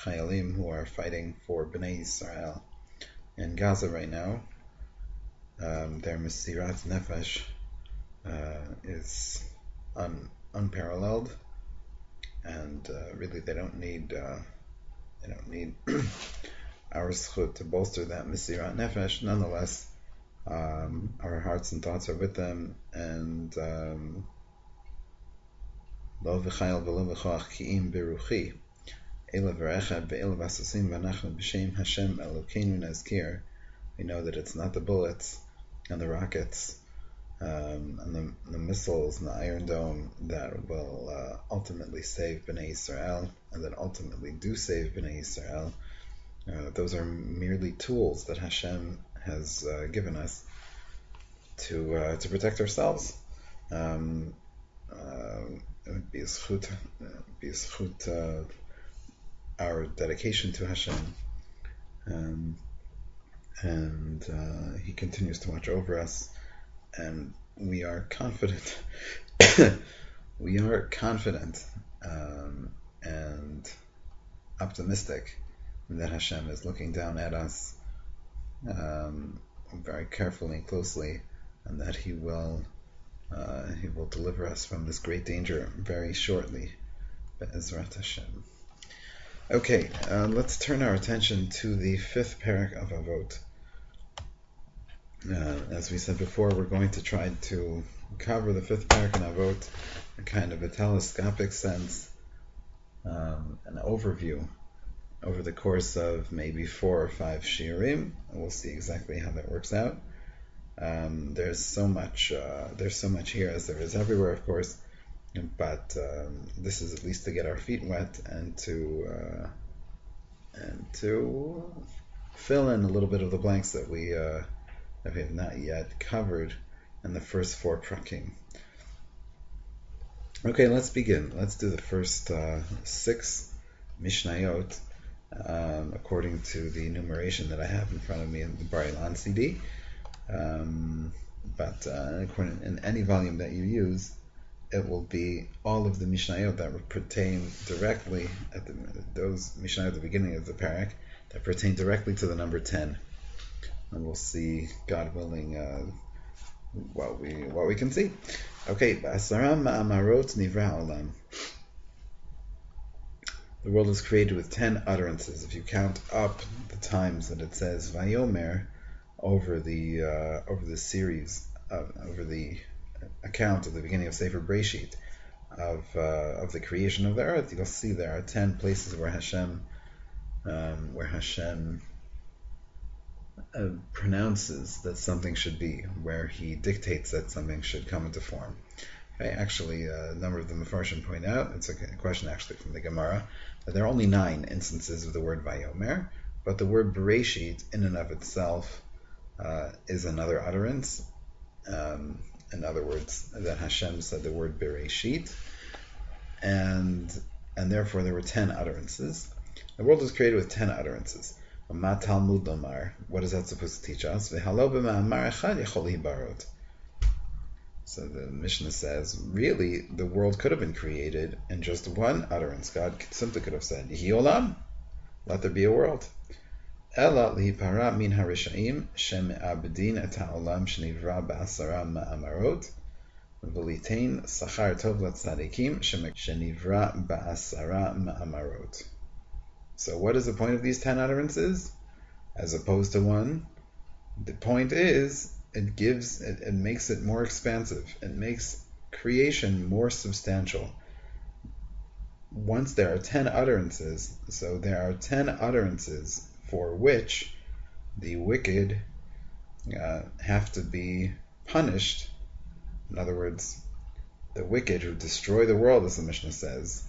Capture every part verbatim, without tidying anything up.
Chayalim who are fighting for Bnei Yisrael in Gaza right now. Um, their Mesirat Nefesh uh, is un, unparalleled, and uh, really they don't need uh, they don't need our zchut to bolster that Mesirat Nefesh. Nonetheless, um, our hearts and thoughts are with them, and um, Lo v'chayil v'lo v'choach ki'im beruchi Ela v'rechad ve'ela v'asasim v'anachnu b'shem Hashem Elokeinu nazkir. We know that it's not the bullets and the rockets um, and the, the missiles and the Iron Dome that will uh, ultimately save Bnei Yisrael, and that ultimately do save Bnei Yisrael. Uh, those are merely tools that Hashem has uh, given us to uh, to protect ourselves. Um, uh, it would be a zchut, uh, be a zchut, uh, our dedication to Hashem. Um, and uh, He continues to watch over us, and we are confident. we are confident um, and optimistic that Hashem is looking down at us um, very carefully and closely, and that He will uh, He will deliver us from this great danger very shortly. Be'ezrat Hashem. Okay, uh, let's turn our attention to the fifth parak of Avot. Uh, as we said before, we're going to try to cover the fifth parak in Avot in kind of a telescopic sense, um, an overview over the course of maybe four or five shiurim. We'll see exactly how that works out. Um, there's so much, uh, there's so much here, as there is everywhere, of course. But um, this is at least to get our feet wet and to uh, and to fill in a little bit of the blanks that we uh, that we have not yet covered in the first four prakim. Okay, let's begin. Let's do the first uh, six mishnayot um, according to the numeration that I have in front of me in the Bar Ilan C D. Um, but uh, according, in any volume that you use, it will be all of the Mishnayot that pertain directly at the, those Mishnayot at the beginning of the parak that pertain directly to the number ten, and we'll see, God willing, uh, what we what we can see. Okay, Ba'asaram Ma'amarot Nivra Olam. The world is created with ten utterances. If you count up the times that it says Vayomer over the uh, over the series uh, over the account at the beginning of Sefer Breshit of uh, of the creation of the earth, you'll see there are ten places where Hashem um, where Hashem uh, pronounces that something should be, where He dictates that something should come into form. Okay, actually, uh, a number of the Mefarshim point out, it's a question actually from the Gemara, that there are only nine instances of the word Vayomer, but the word Bereshit in and of itself uh, is another utterance. Um, In other words, that Hashem said the word Bereshit, and and therefore there were ten utterances. The world was created with ten utterances. Ma Talmud Lomar. What is that supposed to teach us? V'halo b'ma'amar echad yachol hibarot. So the Mishnah says, really, the world could have been created in just one utterance. God simply could have said, Yehi olam, let there be a world. Ela lihipara min harishaim sheme'abedin et ha'olam shenivra ba'asara ma'amarot v'litein sachar tov l'tzadikim shenivra ba'asara ma'amarot. So what is the point of these ten utterances as opposed to one? The point is, it gives, it, it makes it more expansive. It makes creation more substantial. Once there are ten utterances, so there are ten utterances for which the wicked uh, have to be punished. In other words, the wicked who destroy the world, as the Mishnah says,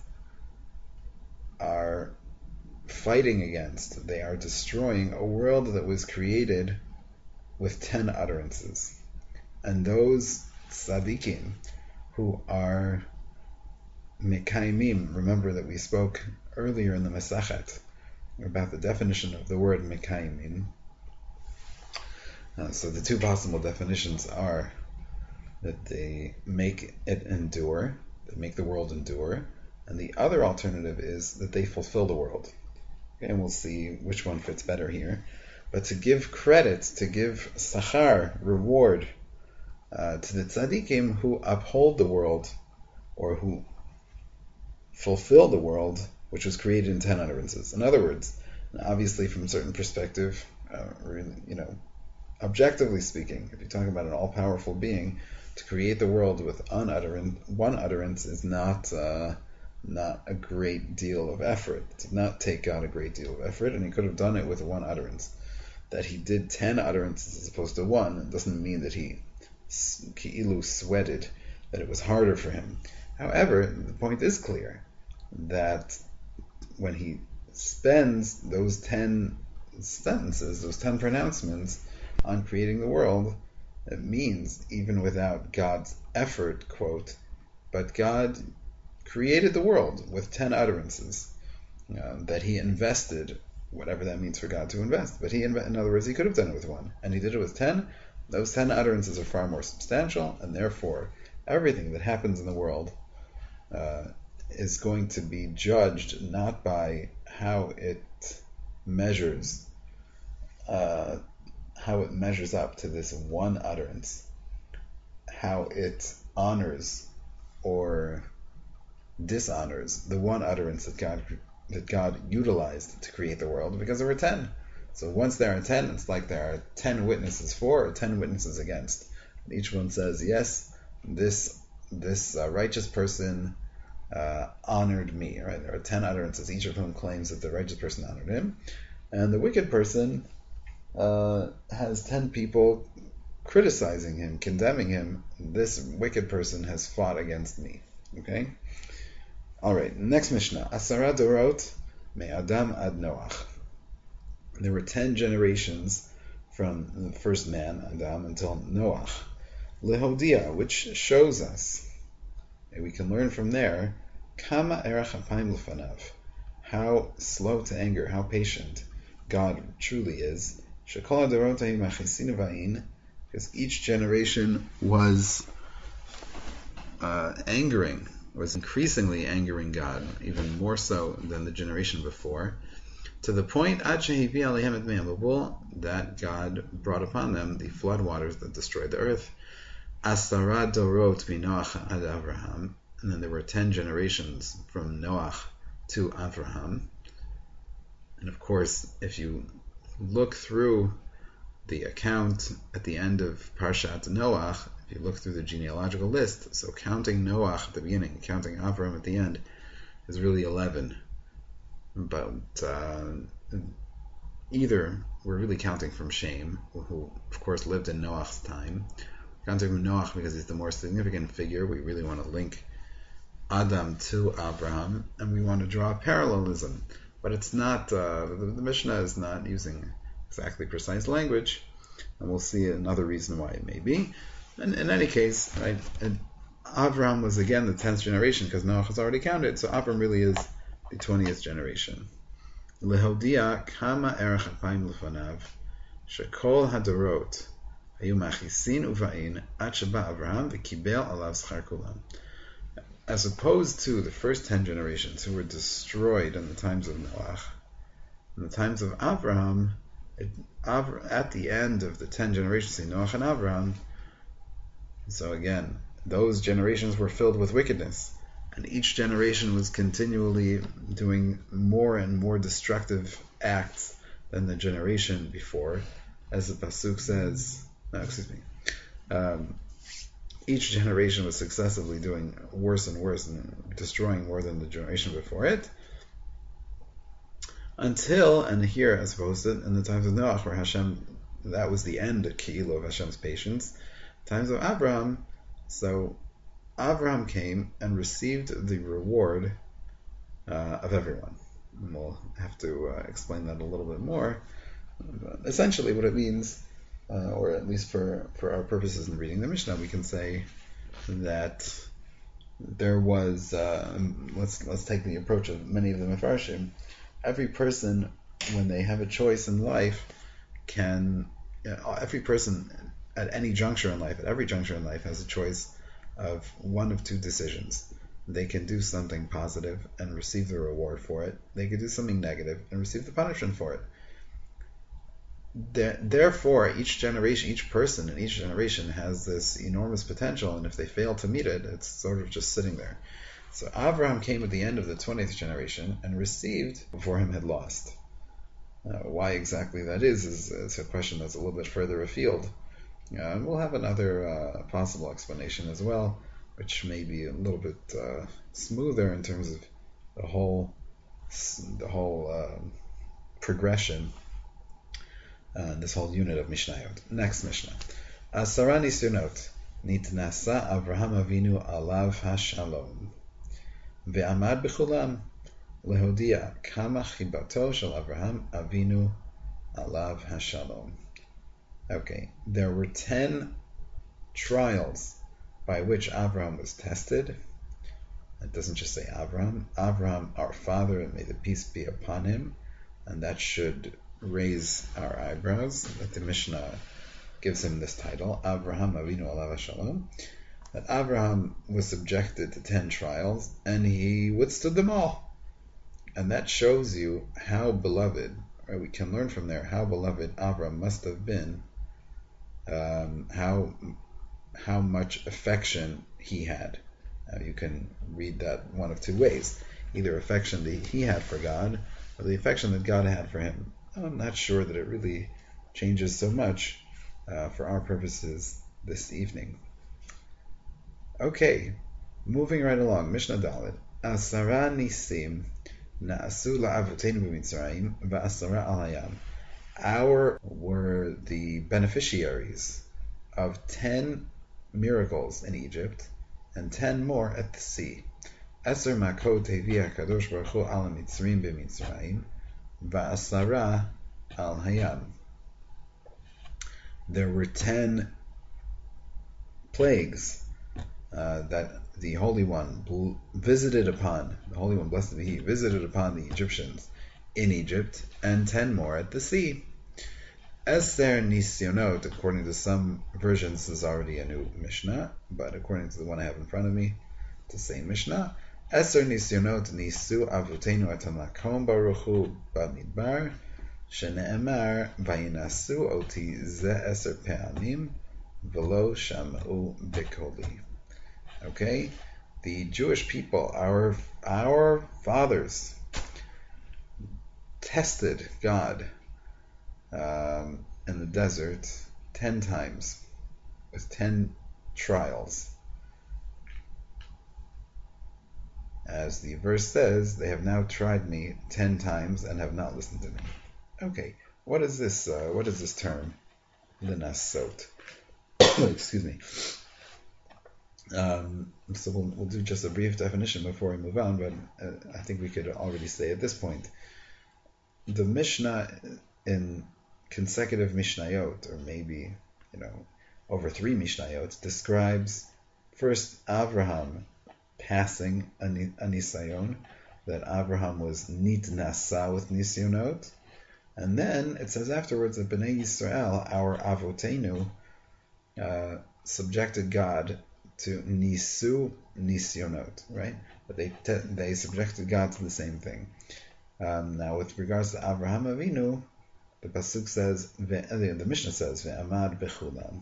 are fighting against, they are destroying a world that was created with ten utterances. And those tzaddikim who are mekaimim, remember that we spoke earlier in the Masachet about the definition of the word mekaimim. Uh, so the two possible definitions are that they make it endure, they make the world endure, and the other alternative is that they fulfill the world. Okay, and we'll see which one fits better here. But to give credit, to give sachar, reward, uh, to the tzaddikim who uphold the world, or who fulfill the world, which was created in ten utterances. In other words, obviously from a certain perspective, uh, you know, objectively speaking, if you're talking about an all-powerful being, to create the world with unutterance, one utterance is not uh, not a great deal of effort. It did not take God a great deal of effort, and he could have done it with one utterance. That he did ten utterances as opposed to one doesn't mean that he ki'ilu sweated, that it was harder for him. However, the point is clear, that when he spends those ten sentences, those ten pronouncements on creating the world, it means, even without God's effort, quote, but God created the world with ten utterances, uh, that he invested, whatever that means for God to invest. But he, in other words, he could have done it with one, and he did it with ten. Those ten utterances are far more substantial, and therefore everything that happens in the world uh, is going to be judged not by how it measures, uh, how it measures up to this one utterance, how it honors or dishonors the one utterance that God that God utilized to create the world, because there were ten. So once there are ten, it's like there are ten witnesses for or ten witnesses against. And each one says, yes, this this uh, righteous person uh, honored me. Right? There are ten utterances, each of whom claims that the righteous person honored him. And the wicked person uh, has ten people criticizing him, condemning him. This wicked person has fought against me. Okay? Alright, next Mishnah. Asara Dorot me Adam ad Noach. There were ten generations from the first man, Adam, until Noach. Lehodia, which shows us, and we can learn from there, Kama erach apayim lefanav, how slow to anger, how patient God truly is. Shekol adorot hayu machisin va'in, because each generation was uh, angering, was increasingly angering God, even more so than the generation before, to the point ad shehivi alehem et mei hamabul, that God brought upon them the flood waters that destroyed the earth. Asara dorot minoach ad Avraham, and then there were ten generations from Noach to Avraham. And of course, if you look through the account at the end of Parshat Noach, if you look through the genealogical list, so counting Noach at the beginning, counting Avraham at the end, is really eleven. But uh, either we're really counting from Shem, who of course lived in Noach's time, counting from Noach because he's the more significant figure. We really want to link Adam to Abraham, and we want to draw a parallelism. But it's not, uh, the, the Mishnah is not using exactly precise language, and we'll see another reason why it may be. And in any case, right, Abraham was again the tenth generation because Noach has already counted, so Abraham really is the twentieth generation. Lehodia kama erech apayim lefanav, shekol hadorot hayu machisin uva'in ad sheba Abraham v'kibel alav schar kulam. As opposed to the first ten generations who were destroyed in the times of Noach, in the times of Abraham, it, at the end of the ten generations, say Noach and Abraham, so again, those generations were filled with wickedness, and each generation was continually doing more and more destructive acts than the generation before, as the Pasuk says, no, excuse me, um, each generation was successively doing worse and worse and destroying more than the generation before it, until, and here as opposed to in the times of Noach, where Hashem, that was the end of Ki'ilu, of Hashem's patience, times of Abraham, so Abraham came and received the reward uh, of everyone. And we'll have to uh, explain that a little bit more. But essentially what it means, uh, or at least for, for our purposes in reading the Mishnah, we can say that there was, uh, let's let's take the approach of many of the Mefarshim, every person, when they have a choice in life, can, you know, every person at any juncture in life, at every juncture in life, has a choice of one of two decisions. they can do something positive and receive the reward for it. They can do something negative and receive the punishment for it. Therefore, each generation, each person in each generation has this enormous potential, and if they fail to meet it, it's sort of just sitting there. So Abraham came at the end of the twentieth generation and received before him had lost. Uh, why exactly that is, is, is a question that's a little bit further afield. Uh, and we'll have another uh, possible explanation as well, which may be a little bit uh, smoother in terms of the whole the whole uh, progression, uh, this whole unit of Mishnayot. Next Mishnah. Asara nisyonot nitnasa Avraham Avinu alav hashalom ve'amad b'chulam lehodia kama chibato shel Avraham Avinu alav hashalom. Okay, there were ten trials by which Abraham was tested. It doesn't just say Abraham. Abraham, our father, and may the peace be upon him. And that should raise our eyebrows, that the Mishnah gives him this title, Avraham Avinu Alav Shalom. That Abraham was subjected to ten trials, and he withstood them all. And that shows you how beloved, or we can learn from there, how beloved Abraham must have been, um, how how much affection he had. Now you can read that one of two ways. Either affection that he had for God, or the affection that God had for him. I'm not sure that it really changes so much uh, for our purposes this evening. Okay, moving right along. Mishnah Dalet. Asara nisim na'asu la'avotenu b'mitzrayim va'asara al hayam. Our were the beneficiaries of ten miracles in Egypt and ten more at the sea. Eser makot hevi HaKadosh Baruch Hu al mitzrim b'mitzrayim va'asara al hayam. There were ten plagues uh, that the Holy One visited upon, the Holy One, blessed be He, visited upon the Egyptians in Egypt, and ten more at the sea. Eser nisyonot, according to some versions, this is already a new Mishnah, but according to the one I have in front of me, it's the same Mishnah. Eser nisyonot nisu avotenu et hamakom baruch hu b'midbar, shene'emar vayinasu oti ze eser pe'amim v'lo sham'u b'koli. Okay, the Jewish people, our our fathers, tested God um, in the desert ten times with ten trials. As the verse says, they have now tried me ten times and have not listened to me. Okay, what is this? Uh, what is this term? Linasot. Excuse me. Um, so we'll, we'll do just a brief definition before we move on, but uh, I think we could already say at this point, the Mishnah in consecutive Mishnayot, or maybe, you know, over three Mishnayot, describes first Abraham passing a, a Nisayon, that Abraham was nitnasa with Nisyonot, and then it says afterwards that Bnei Yisrael, our Avotenu, uh, subjected God to nisu nisyonot, right? But they te- they subjected God to the same thing. Um, now, with regards to Avraham Avinu, the pasuk says, the Mishnah says, ve'amad b'chulam.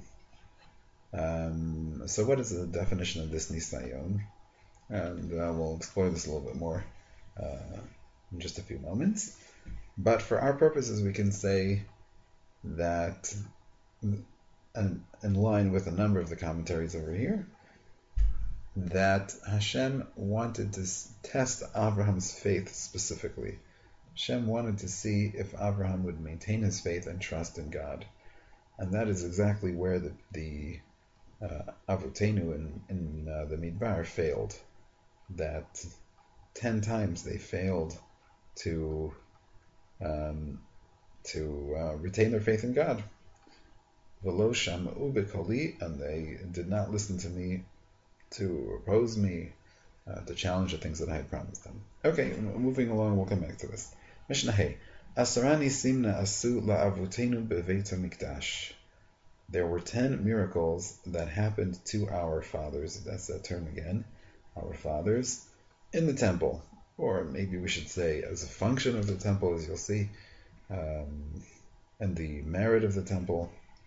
Um, so, what is the definition of this nisayon? And uh, we'll explore this a little bit more uh, in just a few moments. But for our purposes, we can say that, and in line with a number of the commentaries over here, that Hashem wanted to test Abraham's faith specifically. Hashem wanted to see if Abraham would maintain his faith and trust in God. And that is exactly where the, the uh, Avotenu in, in uh, the Midbar failed. That ten times they failed to um, to uh, retain their faith in God. V'lo sham'u b'koli, and they did not listen to me, to oppose me, uh, to challenge the things that I had promised them. Okay, moving along, we'll come back to this. Mishnah Hey. Asara nisim na'asu la'avotenu b'veit HaMikdash. There were ten miracles that happened to our fathers, that's that term again, our fathers, in the temple, or maybe we should say as a function of the temple, as you'll see, um, and the merit of the temple.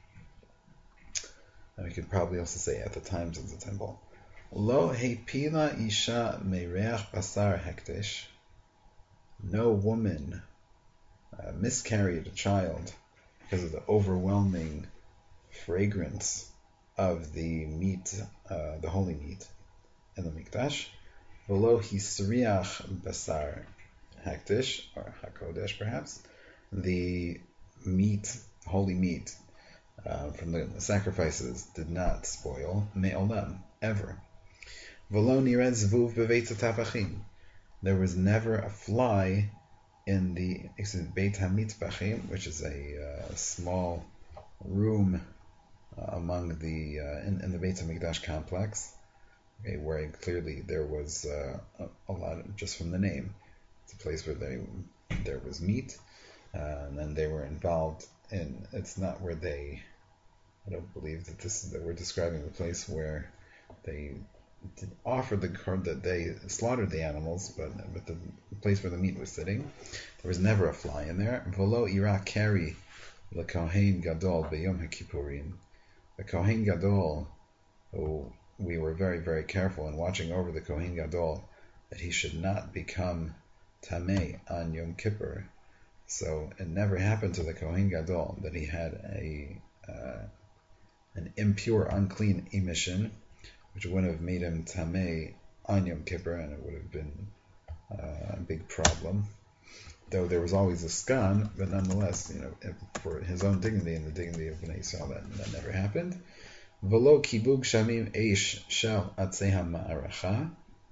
And we could probably also say at the times of the temple. Lo hepila isha mereach basar hektish. No woman uh, miscarried a child because of the overwhelming fragrance of the meat, uh, the holy meat in the mikdash. V'lo hisriach basar hektish, or hakodesh perhaps, the meat, holy meat uh, from the sacrifices did not spoil me'olam, ever. V'lo nired zvuv beveit hatavachim. There was never a fly in the excuse me, Beit HaMitbachim, which is a uh, small room uh, among the uh, in, in the Beit HaMikdash complex, okay, where clearly there was uh, a, a lot of, just from the name. It's a place where they there was meat, uh, and then they were involved in. It's not where they. I don't believe that this is that we're describing the place where they offered the that they slaughtered the animals, but but the place where the meat was sitting, there was never a fly in there. V'lo ira kari l'kohen gadol b'yom haKippurim. The Kohen Gadol, who we were very very careful in watching over the Kohen Gadol that he should not become tamei on Yom Kippur. So it never happened to the Kohen Gadol that he had a uh, an impure, unclean emission, which would have made him tamei on Yom Kippur, and it would have been uh, a big problem. Though there was always a skan, but nonetheless, you know, for his own dignity and the dignity of Bnei Yisrael, that, that never happened. V'lo kibug shamim eish shel atzei ha'ma'aracha.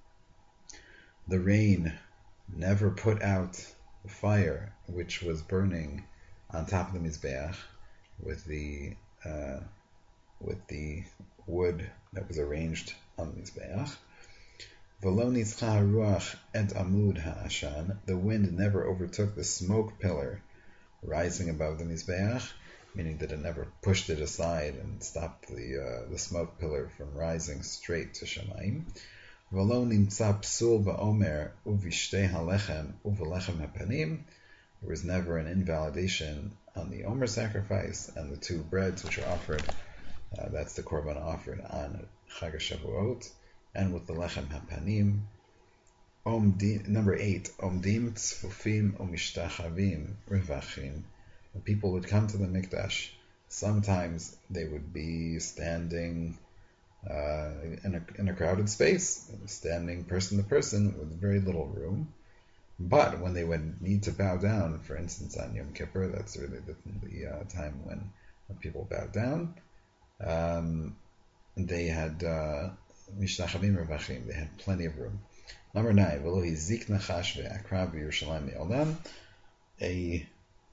The rain never put out the fire which was burning on top of the mizbeach with the uh, with the wood that was arranged on the mizbeach. V'lo nitzcha haruach et amud ha'ashan. The wind never overtook the smoke pillar rising above the mizbeach, meaning that it never pushed it aside and stopped the uh, the smoke pillar from rising straight to Shamayim. V'lo nimtza psul ba'omer uvishtei halechem uvelechem hapanim. There was never an invalidation on the Omer sacrifice and the two breads which are offered. Uh, that's the korban offered on Chag HaShavuot, and with the lechem hapanim. Omdim, number eight, omdim tzfufim umishtachavim revachim. When people would come to the mikdash, sometimes they would be standing uh, in a in a crowded space, standing person to person with very little room. But when they would need to bow down, for instance, on Yom Kippur, that's really the, the uh, time when, when people bow down. Um, they had mishtachavim uh, revachim. They had plenty of room. Number nine, v'lo hizik nachash ve'akrav b'Yerushalayim me'olam. A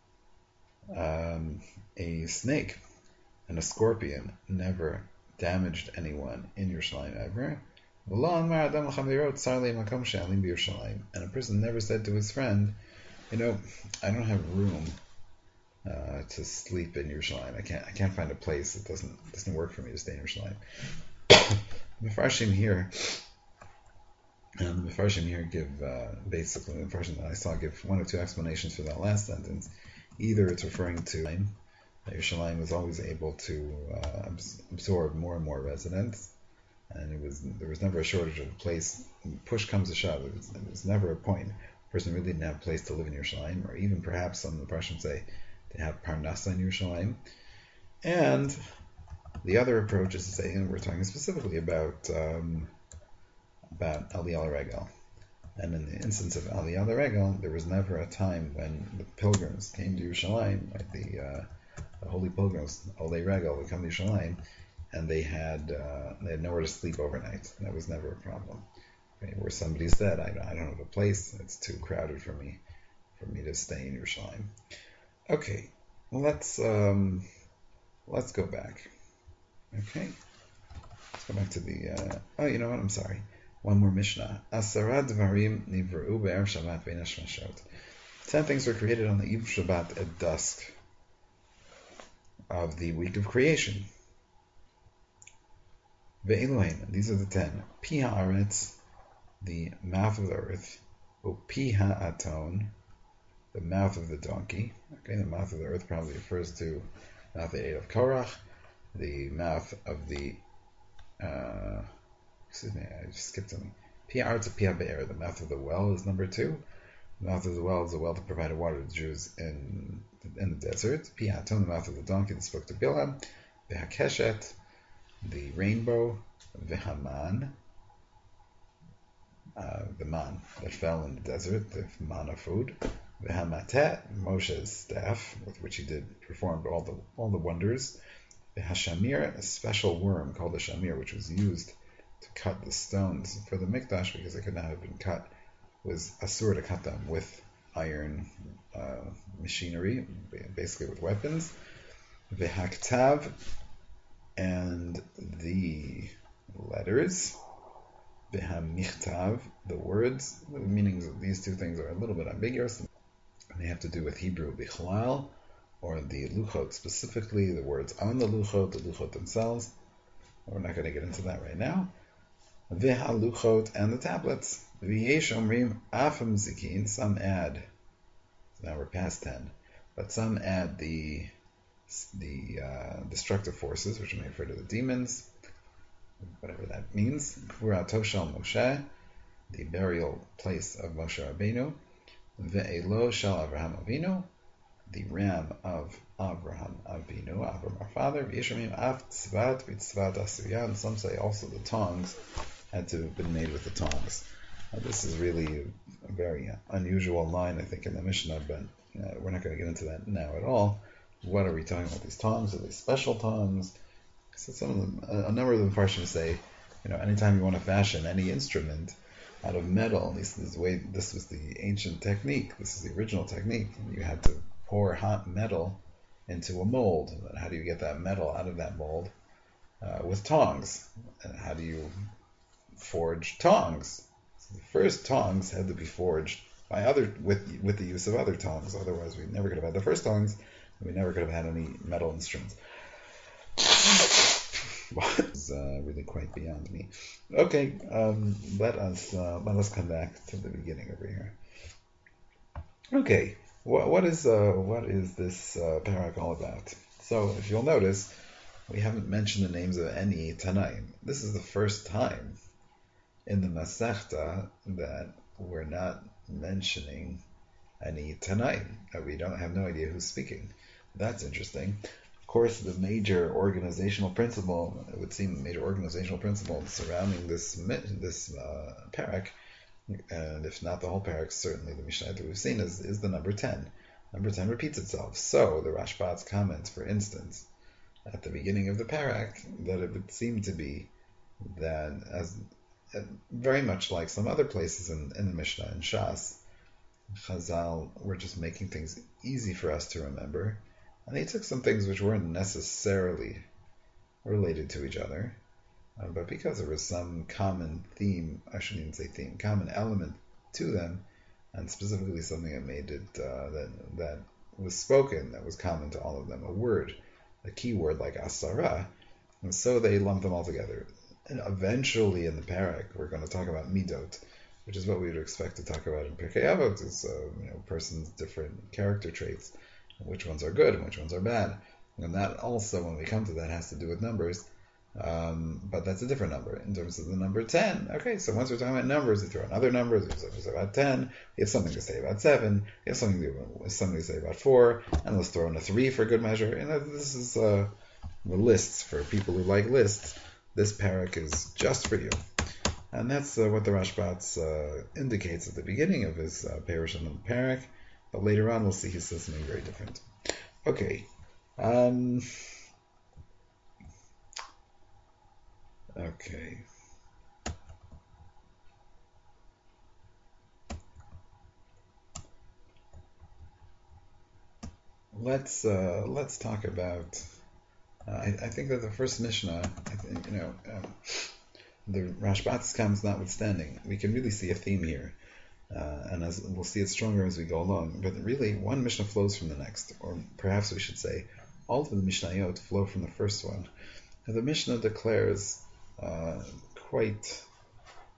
um, a snake and a scorpion never damaged anyone in Yerushalayim ever. And a person never said to his friend, you know, I don't have room uh, to sleep in Yerushalayim. I can't I can't find a place. It doesn't doesn't work for me to stay in Yerushalayim. The Mefarshim here, and the Mefarshim here give uh, basically the Mefarshim that I saw give one or two explanations for that last sentence. Either it's referring to that Yerushalayim was always able to uh, absorb more and more residents, and it was there was never a shortage of a place. Push comes to shove. It was, there was never a point a person really didn't have a place to live in Yerushalayim, or even perhaps some of the Mefarshim say they have Parnasa in Yerushalayim. And the other approach is to say, and we're talking specifically about um, about Aliyah L'Regel. And in the instance of Aliyah L'Regel, there was never a time when the pilgrims came to Yerushalayim, like the, uh, the holy pilgrims, Olei Regel, would come to Yerushalayim, and they had uh, they had nowhere to sleep overnight. That was never a problem. Okay, where somebody said, I, I don't have a place, it's too crowded for me for me to stay in Yerushalayim. Okay, well, let's um, let's go back. Okay, let's go back to the. Uh, oh, you know what? I'm sorry. One more Mishnah. Asara dvarim nivru be'erev Shabbat bein hashmashot. Ten things were created on the eve of Shabbat at dusk of the week of creation. Ve'elohein. These are the ten. Pi haaretz the mouth of the earth, upi ha'aton, the mouth of the donkey. Okay, the mouth of the earth probably refers to the mouth they ate of Korach, the mouth of the, uh, excuse me, I just skipped something. Pi arz pi be'er, the mouth of the well is number two. The mouth of the well is a well that provided water to the Jews in in the desert. Pi ha'aton, the mouth of the donkey that spoke to Bilam. V'hakeshet, the rainbow. V'haman, uh, the man that fell in the desert, the manna food. V'hamatet, Moshe's staff, with which he did performed all the all the wonders. V'hashamir, a special worm called the shamir, which was used to cut the stones for the mikdash because they could not have been cut. It was asur to cut them with iron uh, machinery, basically with weapons. V'haktav, and the letters. V'hamichtav, the words. The meanings of these two things are a little bit ambiguous. They have to do with Hebrew bichlal, or the luchot specifically, the words on the luchot, the luchot themselves. We're not going to get into that right now. V'haluchot, and the tablets. V'yesh omrim afam zikin, some add. Now we're past ten, but some add the the uh, destructive forces, which may refer to the demons, whatever that means. Kfurato shel Moshe, the burial place of Moshe Rabbeinu. Ve'elo shel Avraham Avinu, the ram of Avraham Avinu, Avraham our father. V'yishamim af tzvat v'tzvat asuyan. Some say also the tongs had to have been made with the tongs. Now, this is really a very unusual line, I think, in the Mishnah, but uh, we're not going to get into that now at all. What are we talking about? These tongs? Are they special tongs? So some of them, a, a number of them Farshim say, you know, anytime you want to fashion any instrument out of metal, at least this is the way, this was the ancient technique, this is the original technique, you had to pour hot metal into a mold. And how do you get that metal out of that mold? Uh, with tongs. And how do you forge tongs? So the first tongs had to be forged by other with with the use of other tongs. Otherwise, we never could have had the first tongs, and we never could have had any metal instruments. It's uh, really quite beyond me. Okay, um, let us uh, let us come back to the beginning over here. Okay, what what is uh, what is this uh, parak all about? So, if you'll notice, we haven't mentioned the names of any Tanaim. This is the first time in the Masechta that we're not mentioning any Tanaim. That we don't have no idea who's speaking. That's interesting. Of course, the major organizational principle, it would seem the major organizational principle surrounding this this uh, parak, and if not the whole parak, certainly the Mishnah that we've seen is, is the number ten. Number ten repeats itself. So the Rashbat's comments, for instance, at the beginning of the parak, that it would seem to be that, as very much like some other places in, in the Mishnah and Shas, Chazal were just making things easy for us to remember, and they took some things which weren't necessarily related to each other, uh, but because there was some common theme, I shouldn't even say theme, common element to them, and specifically something that made it, uh, that that was spoken, that was common to all of them, a word, a key word like asara, and so they lumped them all together. And eventually in the parak, we're going to talk about midot, which is what we would expect to talk about in Pirkei Avot, is uh, you know, person's different character traits, which ones are good and which ones are bad. And that also, when we come to that, has to do with numbers, um, but that's a different number. In terms of the number ten, okay, so once we're talking about numbers, we throw in other numbers, we have something about ten, we have something to say about seven, we have something to, something to say about four, and let's throw in a three for good measure. And this is uh, the lists for people who like lists. This parak is just for you. And that's uh, what the Rashbat uh, indicates at the beginning of his uh, Perush on the parak. But later on, we'll see he says something very different. Okay. Um, okay. Let's uh, let's talk about. Uh, I, I think that the first Mishnah, I think, you know, um, the Rashbat's comments notwithstanding, we can really see a theme here. Uh, and as we'll see it stronger as we go along. But really, one Mishnah flows from the next, or perhaps we should say, all of the Mishnayot flow from the first one. And the Mishnah declares uh, quite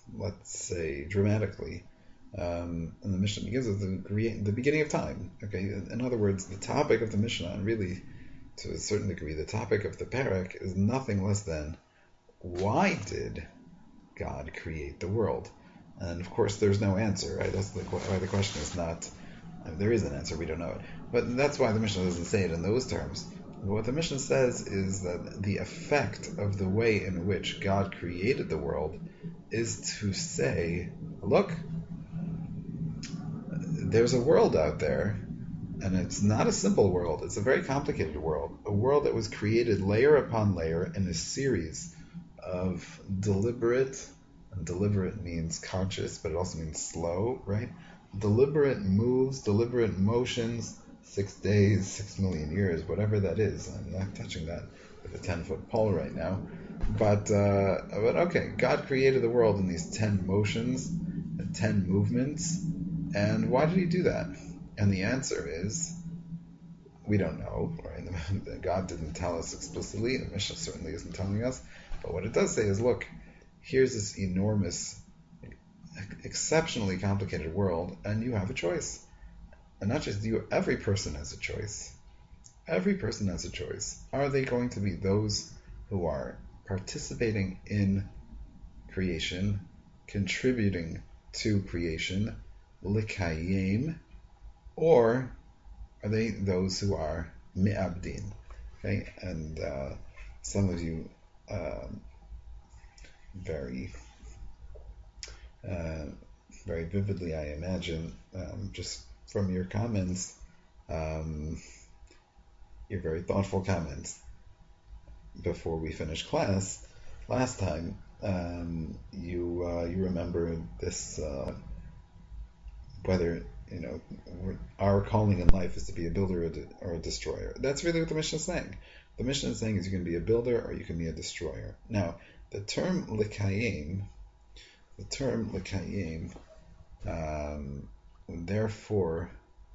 let's say, dramatically. Um, and the Mishnah begins with the, the beginning of time. Okay, in other words, the topic of the Mishnah, and really, to a certain degree, the topic of the parak is nothing less than why did God create the world? And of course, there's no answer. Right? That's the, why the question is not. I mean, there is an answer, we don't know it. But that's why the Mishnah doesn't say it in those terms. What the Mishnah says is that the effect of the way in which God created the world is to say, look, there's a world out there, and it's not a simple world, it's a very complicated world, a world that was created layer upon layer in a series of deliberate, and deliberate means conscious, but it also means slow, right? Deliberate moves, deliberate motions, six days, six million years, whatever that is. I'm not touching that with a ten-foot pole right now. But, uh, but okay, God created the world in these ten motions, ten movements, and why did he do that? And the answer is, we don't know, right? God didn't tell us explicitly, the Mishnah certainly isn't telling us, but what it does say is, look, here's this enormous, exceptionally complicated world, and you have a choice. And not just you, every person has a choice. Every person has a choice. Are they going to be those who are participating in creation, contributing to creation, likayim, or are they those who are mi'abdin? Okay, and uh, some of you um, very, uh, very vividly, I imagine, um, just from your comments, um, your very thoughtful comments before we finished class last time, um, you uh, you remember this, uh, whether, you know, our calling in life is to be a builder or, de- or a destroyer. That's really what the Mishnah is saying. The Mishnah is saying is you can be a builder or you can be a destroyer. Now, the term likayim, the term likayim, um, therefore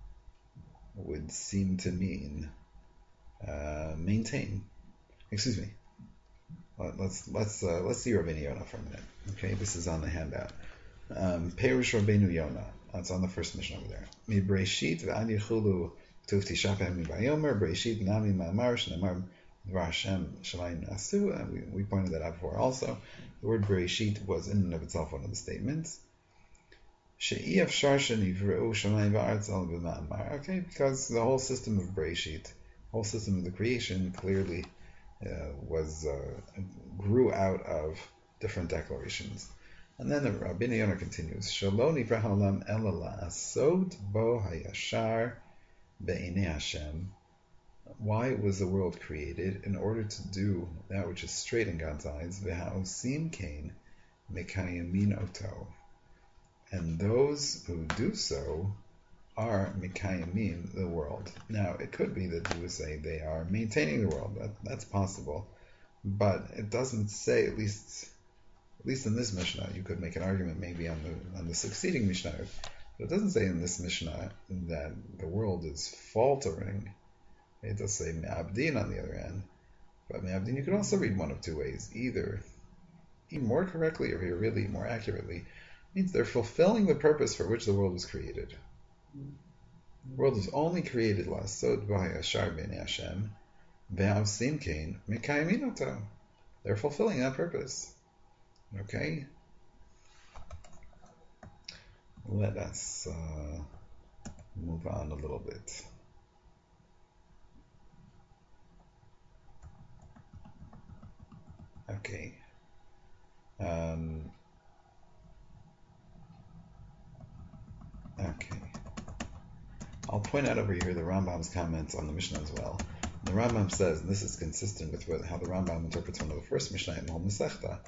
would seem to mean uh, maintain. Excuse me. Let's let's uh, let's see Rabbeinu Yonah for a minute. Okay, this is on the handout. Um, Perush Rabbeinu Yonah. That's on the first mission over there. Mi Breshit ve'ad yichulu tufti shapeh mi bayomer Breshit nami ma'amar shnamar dvar Hashem shalayim nasu. And we we pointed that out before also. The word Breshit was in and of itself one of the statements. She'i afshar shenivru shalayim va'aretz al b'ma'amar. Okay, because the whole system of Breshit, the whole system of the creation, clearly uh, was uh, grew out of different declarations. And then the Rabbeinu Yonah continues, Shelo nivra ha'olam ela la'asod bo hayashar be'inei Hashem. Why was the world created? In order to do that which is straight in God's eyes. V'ha'osim kain mekayamin oto. And those who do so are mekayamin, the world. Now, it could be that you would say they are maintaining the world. That, that's possible. But it doesn't say, at least... At least in this Mishnah, you could make an argument maybe on the on the succeeding Mishnah, but it doesn't say in this Mishnah that the world is faltering. It does say Me'abdin on the other end, but Me'abdin you could also read one of two ways. Either, even more correctly or here really more accurately, means they're fulfilling the purpose for which the world was created. The world was only created L'asod b'hayashar b'nei Hashem ve'avsim kain mekayamin oto. They're fulfilling that purpose. Okay, let us uh, move on a little bit. Okay. Um, okay. I'll point out over here the Rambam's comments on the Mishnah as well. The Rambam says, and this is consistent with what, how the Rambam interprets one of the first Mishnah in the whole Masechta,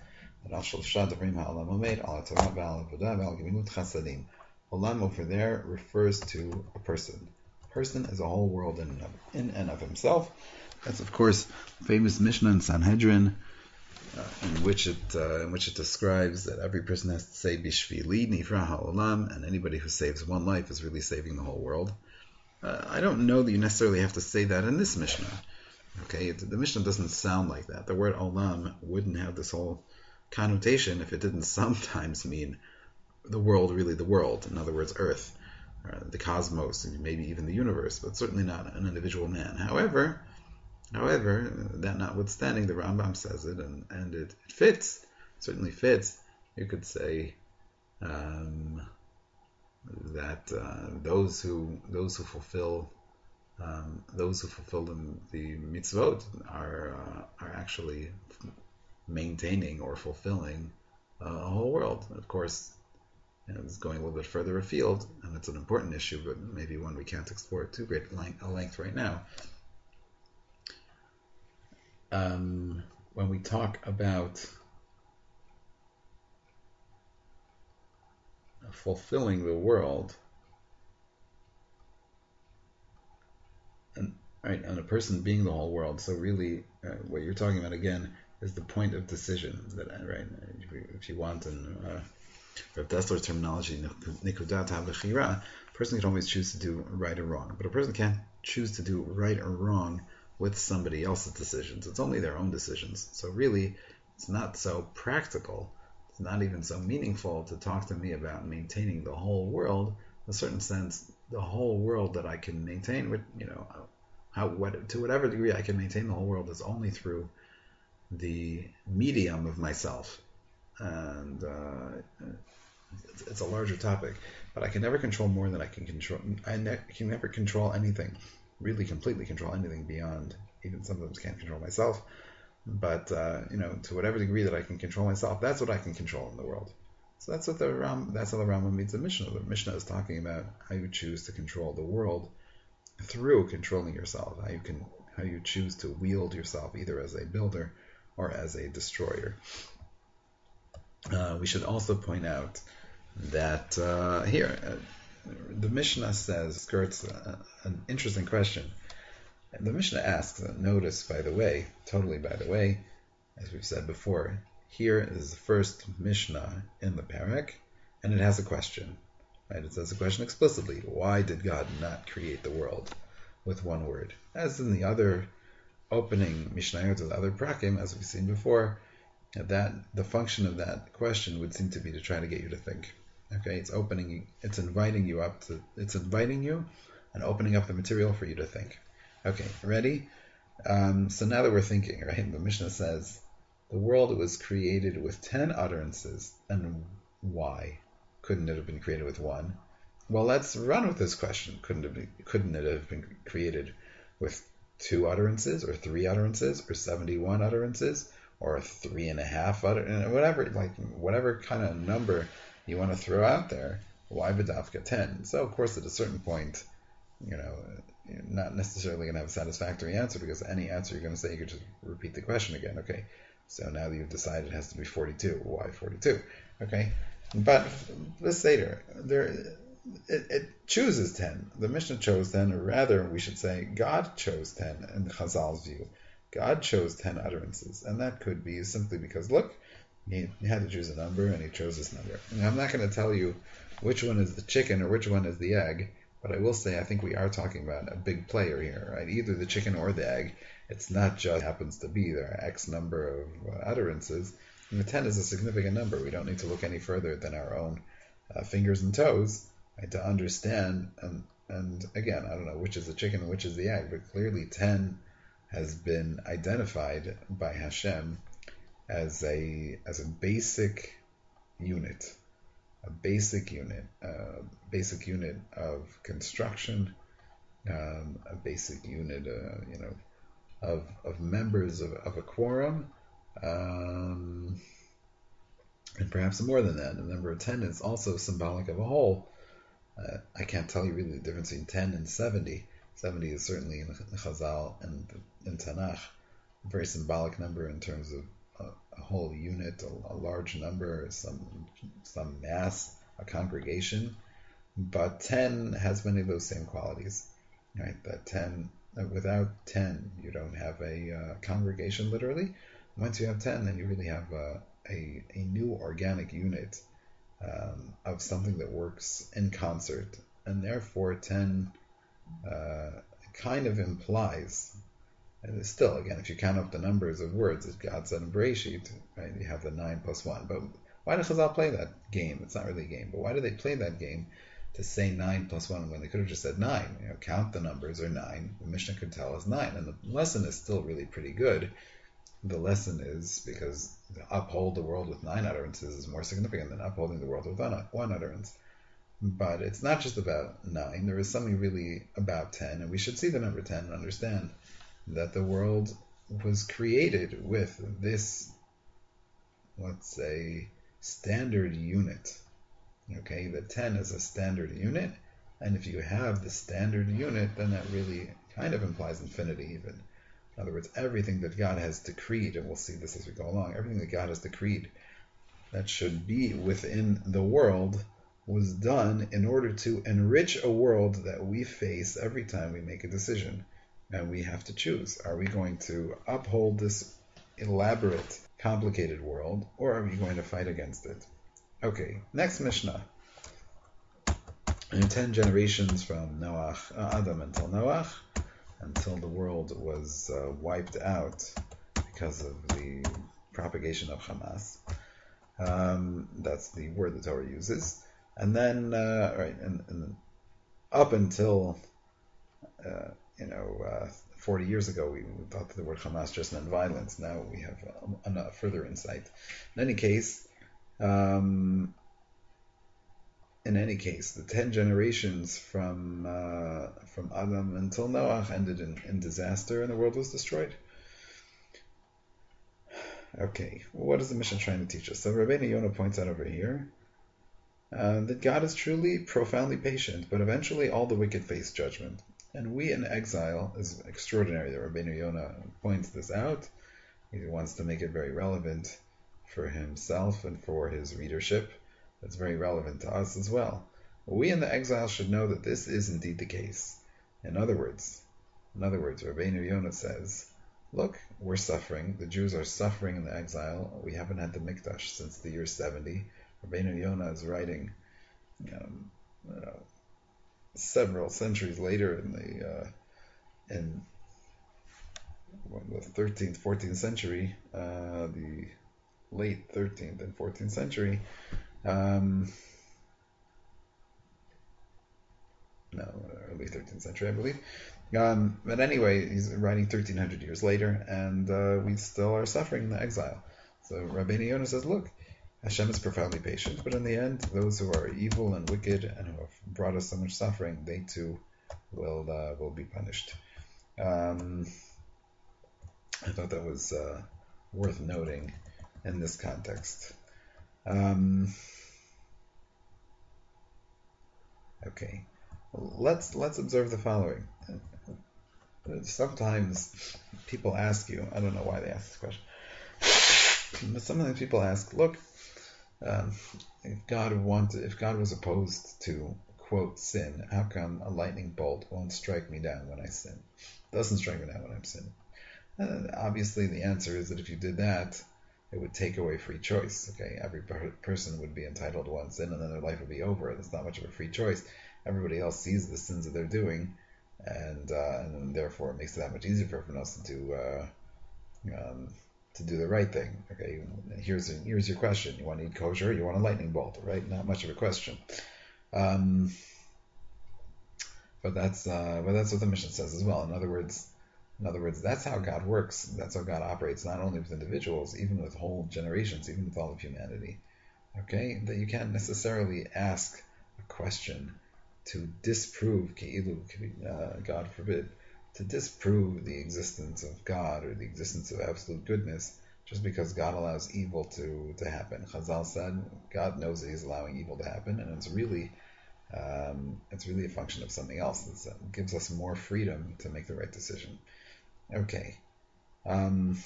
Olam over there refers to a person. Person is a whole world in and of, in and of himself. That's of course famous Mishnah in Sanhedrin, uh, in which it uh, in which it describes that every person has to say Bishvili Nifra Ha'olam, and anybody who saves one life is really saving the whole world. Uh, I don't know that you necessarily have to say that in this Mishnah. Okay, the Mishnah doesn't sound like that. The word Olam wouldn't have this whole connotation if it didn't sometimes mean the world, really the world, in other words, Earth, or the cosmos, and maybe even the universe, but certainly not an individual man. However, however, that notwithstanding, the Rambam says it, and, and it, it fits, certainly fits. You could say um, that uh, those who those who fulfill um, those who fulfill the, the mitzvot are uh, are actually maintaining or fulfilling uh, a whole world. Of course, you know, it's going a little bit further afield, and it's an important issue, but maybe one we can't explore at too great length, a length right now. Um, when we talk about fulfilling the world, and right, and a person being the whole world, so really, uh, what you're talking about again is the point of decision. That right, if you want, in uh, Rav Dessler's terminology, nikudat habechira, a person can always choose to do right or wrong, but a person can't choose to do right or wrong with somebody else's decisions. It's only their own decisions. So really, it's not so practical. It's not even so meaningful to talk to me about maintaining the whole world. In a certain sense, the whole world that I can maintain, with you know, how what to whatever degree I can maintain the whole world is only through the medium of myself, and uh, it's, it's a larger topic. But I can never control more than I can control. I ne- can never control anything, really completely control anything beyond. Even sometimes can't control myself. But uh, you know, to whatever degree that I can control myself, that's what I can control in the world. So that's what the Ram, that's how the Rambam means the Mishnah. The Mishnah is talking about how you choose to control the world through controlling yourself. How you can, how you choose to wield yourself either as a builder or as a destroyer. Uh, we should also point out that uh, here uh, the Mishnah says skirts uh, an interesting question. And the Mishnah asks, notice, by the way, totally by the way, as we've said before, here is the first Mishnah in the Parak, and it has a question. Right? It says a question explicitly. Why did God not create the world with one word? As in the other opening Mishnayot of the other Prakim, as we've seen before, that the function of that question would seem to be to try to get you to think. Okay, it's opening, it's inviting you up to, it's inviting you and opening up the material for you to think. Okay, ready? Um, so now that we're thinking, right, the Mishnah says, the world was created with ten utterances, and why? Couldn't it have been created with one? Well, let's run with this question. Couldn't it, be, couldn't it have been created with two utterances, or three utterances, or seventy-one utterances, or three and a half utterances, whatever, like, whatever kind of number you want to throw out there, why B'dafka ten? So, of course, at a certain point, you know, you're not necessarily going to have a satisfactory answer, because any answer you're going to say, you could just repeat the question again. Okay, so now that you've decided it has to be forty-two, why forty-two? Okay, but this Seder, there, it, it chooses ten. The Mishnah chose ten, or rather, we should say, God chose ten in the Chazal's view. God chose ten utterances, and that could be simply because, look, he, he had to choose a number, and he chose this number. And I'm not going to tell you which one is the chicken or which one is the egg, but I will say I think we are talking about a big player here, right? Either the chicken or the egg. It's not just happens to be there are X number of uh, utterances. And the ten is a significant number. We don't need to look any further than our own uh, fingers and toes, right, to understand. And, and again, I don't know which is the chicken and which is the egg, but clearly ten has been identified by Hashem as a as a basic unit. A basic unit, uh, basic unit of construction, um, a basic unit, uh, you know, of of members of, of a quorum, um, and perhaps more than that. The number of ten is also symbolic of a whole. Uh, I can't tell you really the difference between ten and seventy. seventy is certainly in Chazal and in Tanakh a very symbolic number in terms of a whole unit, a, a large number, some some mass, a congregation. But ten has many of those same qualities, right? That ten, without ten, you don't have a uh, congregation, literally. Once you have ten, then you really have a, a, a new organic unit um, of something that works in concert. And therefore, ten uh, kind of implies And still, again, if you count up the numbers of words that God said in Bereshit, right, you have the nine plus one. But why did Chazal play that game? It's not really a game, but why do they play that game to say nine plus one when they could have just said nine? You know, count the numbers are nine. The Mishnah could tell us nine, and the lesson is still really pretty good. The lesson is because to uphold the world with nine utterances is more significant than upholding the world with one utterance. But it's not just about nine. There is something really about ten, and we should see the number ten and understand that the world was created with this, let's say, standard unit. Okay, the ten is a standard unit, and if you have the standard unit, then that really kind of implies infinity even. In other words, everything that God has decreed, and we'll see this as we go along, everything that God has decreed that should be within the world was done in order to enrich a world that we face every time we make a decision. And we have to choose. Are we going to uphold this elaborate, complicated world, or are we going to fight against it? Okay, next Mishnah. In ten generations from Noach, uh, Adam until Noach, until the world was uh, wiped out because of the propagation of Hamas. Um, that's the word the Torah uses. And then, uh, right, and, and up until, uh, you know, uh, forty years ago, we thought that the word Hamas just meant violence. Now we have a, a further insight. In any case, um, in any case, the ten generations from uh, from Adam until Noach ended in, in disaster, and the world was destroyed. Okay, what is the Mishnah trying to teach us? So Rabbeinu Yonah points out over here uh, that God is truly profoundly patient, but eventually all the wicked face judgment. And we in exile is extraordinary that Rabbeinu Yonah points this out. He wants to make it very relevant for himself and for his readership. It's very relevant to us as well. We in the exile should know that this is indeed the case. In other words, in other words, Rabbeinu Yonah says, look, we're suffering. The Jews are suffering in the exile. We haven't had the Mikdash since the year seventy. Rabbeinu Yonah is writing um, you know, several centuries later in the uh, in the thirteenth, fourteenth century, uh, the late thirteenth and fourteenth century. Um, no, early thirteenth century, I believe. Um, but anyway, he's writing thirteen hundred years later, and uh, we still are suffering in the exile. So Rabbeinu Yonah says, look, Hashem is profoundly patient, but in the end, those who are evil and wicked and who have brought us so much suffering, they too will uh, will be punished. Um, I thought that was uh, worth noting in this context. Um, okay, let's let's observe the following. Sometimes people ask you, I don't know why they ask this question, but sometimes people ask, look, um, if God wanted, if God was opposed to, quote, sin, how come a lightning bolt won't strike me down when I sin? It doesn't strike me down when I'm sinning. And obviously the answer is that if you did that, it would take away free choice. Okay, every per- person would be entitled to one sin and then their life would be over. It's not much of a free choice. Everybody else sees the sins that they're doing, and uh, and therefore it makes it that much easier for everyone else to do uh, um, to do the right thing. Okay, here's here's your question: you want to eat kosher? You want a lightning bolt? Right? Not much of a question. Um, but that's uh, but that's what the Mishnah says as well. In other words, in other words, that's how God works. That's how God operates, not only with individuals, even with whole generations, even with all of humanity. Okay, that you can't necessarily ask a question to disprove, uh, God forbid, to disprove the existence of God or the existence of absolute goodness just because God allows evil to, to happen. Chazal said God knows that He's allowing evil to happen, and it's really um, it's really a function of something else that uh, gives us more freedom to make the right decision. Okay. Um,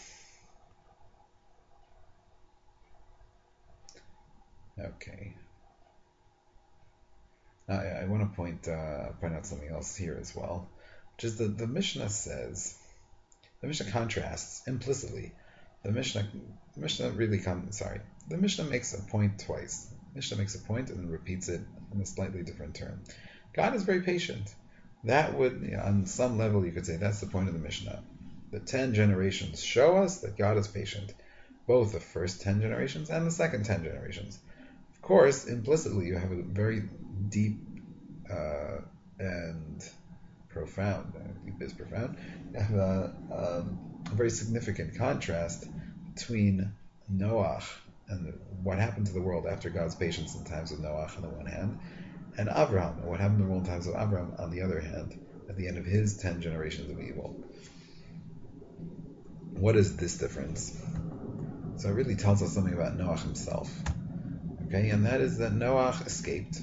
okay. I, I want to point uh, point out something else here as well, which is that the Mishnah says, the Mishnah contrasts implicitly. The Mishnah, Mishnah really comes, sorry, the Mishnah makes a point twice. The Mishnah makes a point and then repeats it in a slightly different term. God is very patient. That would, you know, on some level, you could say that's the point of the Mishnah. The ten generations show us that God is patient, both the first ten generations and the second ten generations. Of course, implicitly, you have a very deep uh, and profound, uh, deep is profound, you have a, um, a very significant contrast between Noach and what happened to the world after God's patience in times of Noach on the one hand, and Avraham, and what happened to the world in times of Avraham on the other hand, at the end of his ten generations of evil. What is this difference? So it really tells us something about Noach himself. Okay, and that is that Noach escaped.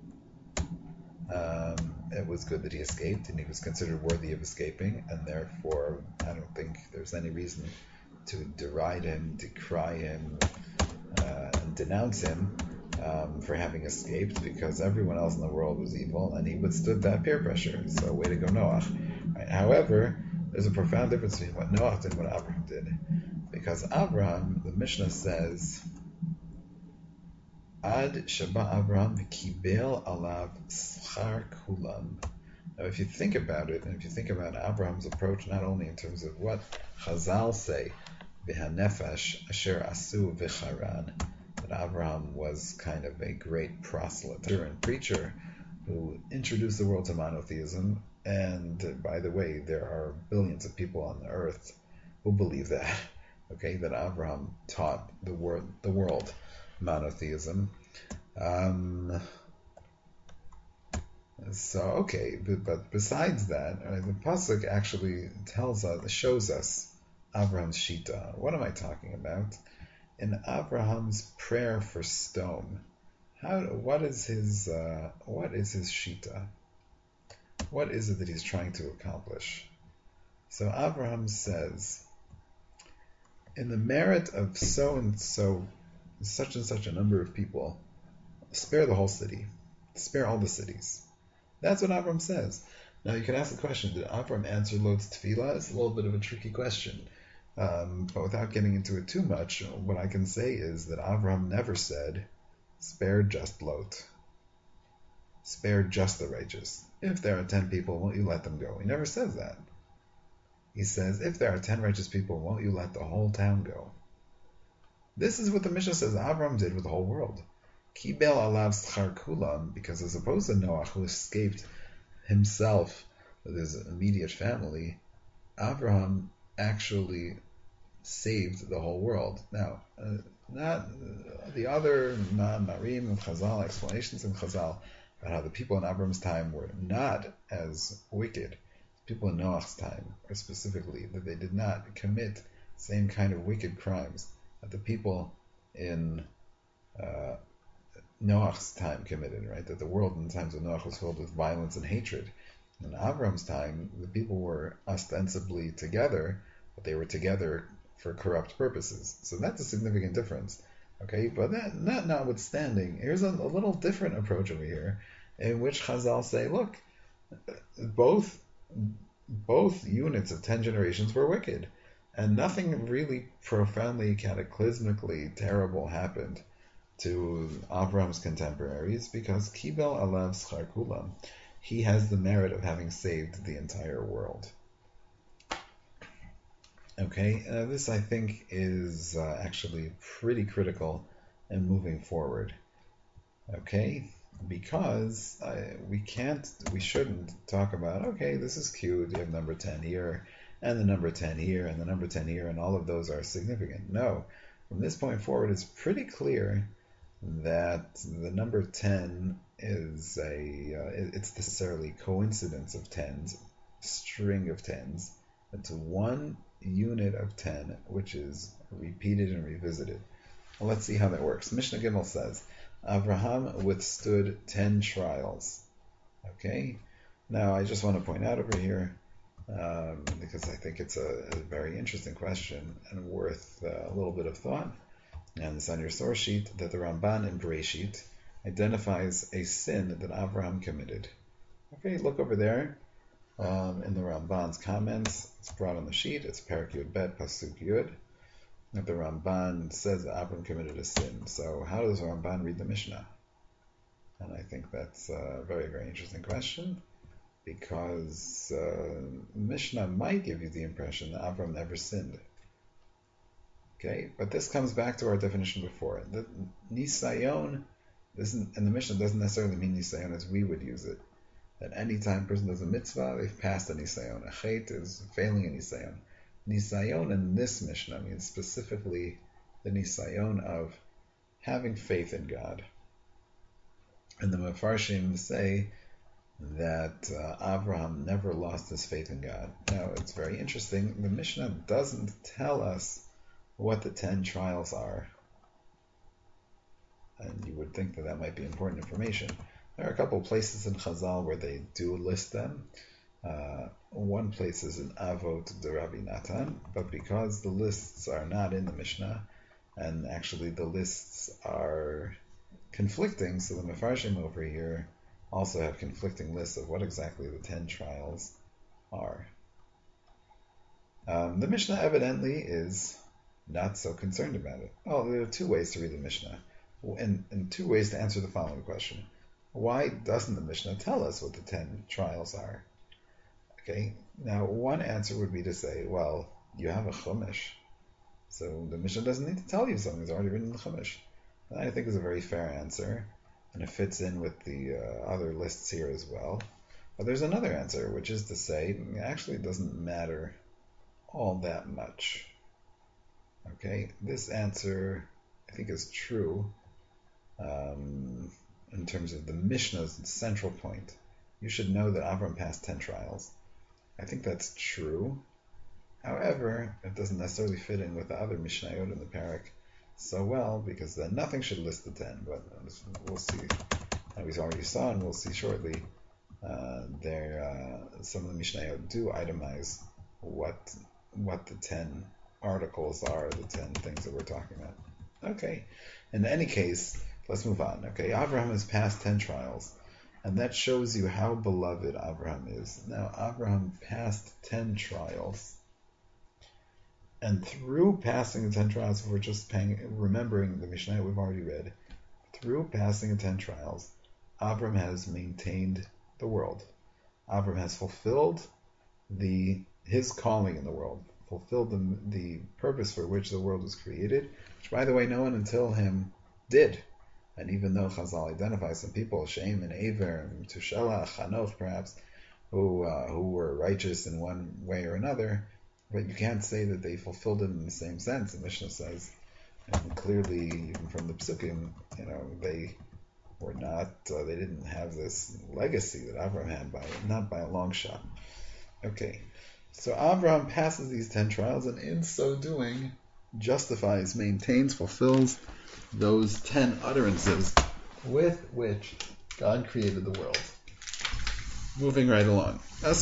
Um, it was good that he escaped, and he was considered worthy of escaping, and therefore I don't think there's any reason to deride him, decry him, uh, and denounce him um, for having escaped, because everyone else in the world was evil, and he withstood that peer pressure. So way to go, Noach. Right? However, there's a profound difference between what Noach did and what Abraham did. Because Abraham, the Mishnah says, Ad Shaba Abraham v'kibel alav schar kulam. Now, if you think about it, and if you think about Abraham's approach, not only in terms of what Chazal say, v'hanefesh asher asu v'charan, that Abraham was kind of a great proselyte and preacher who introduced the world to monotheism. And by the way, there are billions of people on the earth who believe that. Okay, that Abraham taught the world, the world monotheism. Um, so okay, but, but besides that, right, the pasuk actually tells us, shows us Abraham's shita. What am I talking about? In Abraham's prayer for stone, how? What is his? Uh, what is his shita? What is it that he's trying to accomplish? So Abraham says, in the merit of so and so, such and such a number of people, spare the whole city, spare all the cities. That's what Abraham says. Now you can ask the question, did Abraham answer Lot's tefillah? It's a little bit of a tricky question. Um, but without getting into it too much, what I can say is that Abraham never said, spare just Lot. Spare just the righteous. If there are ten people, won't you let them go? He never says that. He says, if there are ten righteous people, won't you let the whole town go? This is what the Mishnah says Abraham did with the whole world. Kibel alav schar kulam, because as opposed to Noach, who escaped himself with his immediate family, Abraham actually saved the whole world. Now, uh, not uh, the other Marim and Chazal explanations in Chazal about how the people in Abraham's time were not as wicked. People in Noach's time, or specifically, that they did not commit the same kind of wicked crimes that the people in uh, Noach's time committed, right? That the world in the times of Noach was filled with violence and hatred. In Avram's time, the people were ostensibly together, but they were together for corrupt purposes. So that's a significant difference. Okay, but that, that notwithstanding, here's a, a little different approach over here, in which Chazal say, look, both both units of ten generations were wicked, and nothing really profoundly, cataclysmically terrible happened to Avram's contemporaries, because Kibel alav schar kulam, he has the merit of having saved the entire world. Okay, uh, this I think is uh, actually pretty critical in moving forward. Okay, because uh, we can't, we shouldn't talk about, okay, this is cute, you have number ten here, and the number ten here, and the number ten here, and all of those are significant. No, from this point forward, it's pretty clear that the number ten is a, uh, it's necessarily coincidence of tens, string of tens. It's one unit of ten, which is repeated and revisited. Well, let's see how that works. Mishnah Gimel says, Avraham withstood ten trials. Okay? Now, I just want to point out over here, um, because I think it's a, a very interesting question and worth uh, a little bit of thought, and it's on your source sheet, that the Ramban in Bereshit identifies a sin that Avraham committed. Okay, look over there. Um, in the Ramban's comments, it's brought on the sheet, it's Perek Yud Bet, Pasuk Yud, that the Ramban says that Abraham committed a sin. So how does the Ramban read the Mishnah? And I think that's a very, very interesting question. because uh, Mishnah might give you the impression that Avram never sinned. Okay, but this comes back to our definition before. The nisayon, isn't, and the Mishnah doesn't necessarily mean nisayon as we would use it. That any time a person does a mitzvah, they've passed a nisayon. A chait is failing a nisayon. Nisayon in this Mishnah means specifically the nisayon of having faith in God. And the Mefarshim say that uh, Abraham never lost his faith in God. Now, it's very interesting. The Mishnah doesn't tell us what the ten trials are. And you would think that that might be important information. There are a couple of places in Chazal where they do list them. Uh, one place is in Avot de Rabbi Natan, but because the lists are not in the Mishnah, and actually the lists are conflicting, so the Mefarshim over here also have conflicting lists of what exactly the ten trials are. Um, the Mishnah evidently is not so concerned about it. Oh, there are two ways to read the Mishnah, and, and two ways to answer the following question. Why doesn't the Mishnah tell us what the ten trials are? Okay, now one answer would be to say, well, you have a Chumash, so the Mishnah doesn't need to tell you something. It's already written in the Chumash. That I think is a very fair answer, and it fits in with the uh, other lists here as well. But there's another answer, which is to say, actually it doesn't matter all that much. Okay, this answer I think is true um, in terms of the Mishnah's central point. You should know that Avram passed ten trials. I think that's true. However, it doesn't necessarily fit in with the other Mishnayot in the Parak so well, because then nothing should list the ten, but we'll see. And we already saw, and we'll see shortly, uh, there uh, some of the Mishnayot do itemize what what the ten articles are, the ten things that we're talking about. Okay, in any case, let's move on. Okay, Abraham has passed ten trials, and that shows you how beloved Abraham is. Now, Abraham passed ten trials, and through passing the ten trials, if we're just paying, remembering the Mishnah we've already read, through passing the ten trials, Abraham has maintained the world. Abraham has fulfilled the his calling in the world, fulfilled the, the purpose for which the world was created, which, by the way, no one until him did. And even though Chazal identifies some people, Shem and Aver, and Tushelah, Chanoch perhaps, who uh, who were righteous in one way or another, but you can't say that they fulfilled it in the same sense. The Mishnah says, and clearly, even from the Psukim, you know, they were not, uh, they didn't have this legacy that Abraham had, by not by a long shot. Okay, so Abraham passes these ten trials, and in so doing, justifies, maintains, fulfills those ten utterances with which God created the world. Moving right along.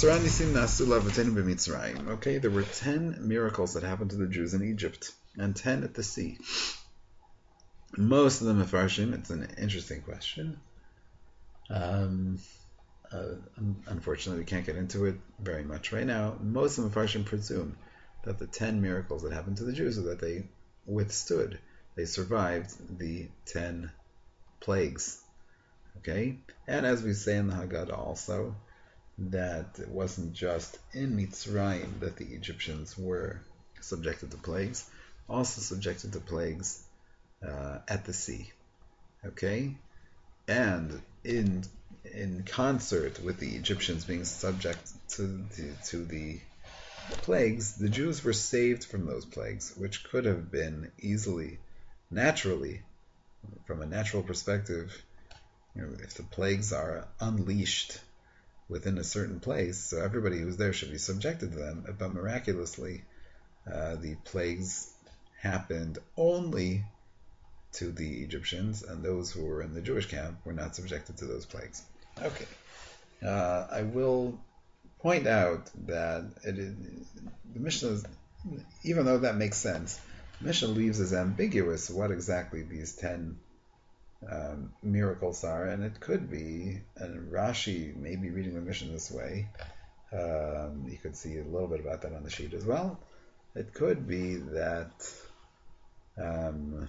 Okay, there were ten miracles that happened to the Jews in Egypt, and ten at the sea. Most of them are Mefarshim. It's an interesting question. Um, uh, unfortunately, we can't get into it very much right now. Most of the Mefarshim presume that the ten miracles that happened to the Jews are that they withstood, they survived the ten plagues. Okay, and as we say in the Haggadah also, that it wasn't just in Mitzrayim that the Egyptians were subjected to plagues, also subjected to plagues uh, at the sea. Okay, and in in concert with the Egyptians being subject to the, to the plagues, the Jews were saved from those plagues, which could have been easily, naturally, from a natural perspective, you know, if the plagues are unleashed within a certain place, so everybody who's there should be subjected to them, but miraculously, uh, the plagues happened only to the Egyptians, and those who were in the Jewish camp were not subjected to those plagues. Okay, uh, I will point out that it is, the Mishnah, is, even though that makes sense, the Mishnah leaves as ambiguous what exactly these ten um, miracles are, and it could be, and Rashi may be reading the Mishnah this way, um, you could see a little bit about that on the sheet as well. It could be that um,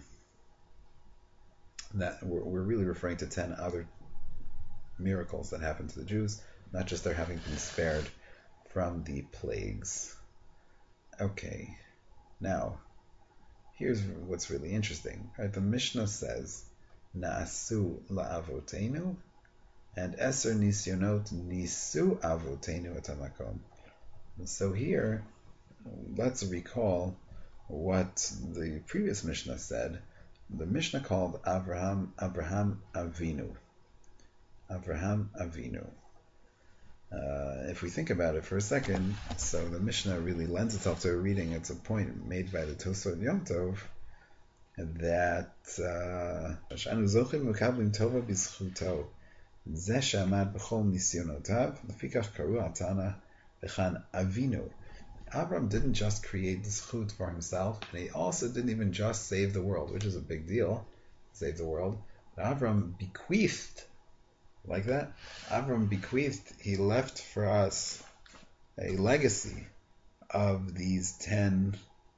that we're, we're really referring to ten other miracles that happened to the Jews, not just their having been spared from the plagues. Okay, now, here's what's really interesting. Right? The Mishnah says, Na'asu la'avotenu, and Eser nisyonot nisu avotenu et hamakom. So here, let's recall what the previous Mishnah said. The Mishnah called Abraham Abraham Avinu. Abraham Avinu. Uh, if we think about it for a second, so the Mishnah really lends itself to a reading. It's a point made by the Tosfot Yom Tov that Shanu zochim mekablim tova b'zchuto zeh she'amad b'chol nisyonotav lefikach karu atana v'chan Avinu. Avram didn't just create the zchut for himself, and he also didn't even just save the world, which is a big deal, save the world. But Avram bequeathed, like that, Avram bequeathed, he left for us a legacy of these ten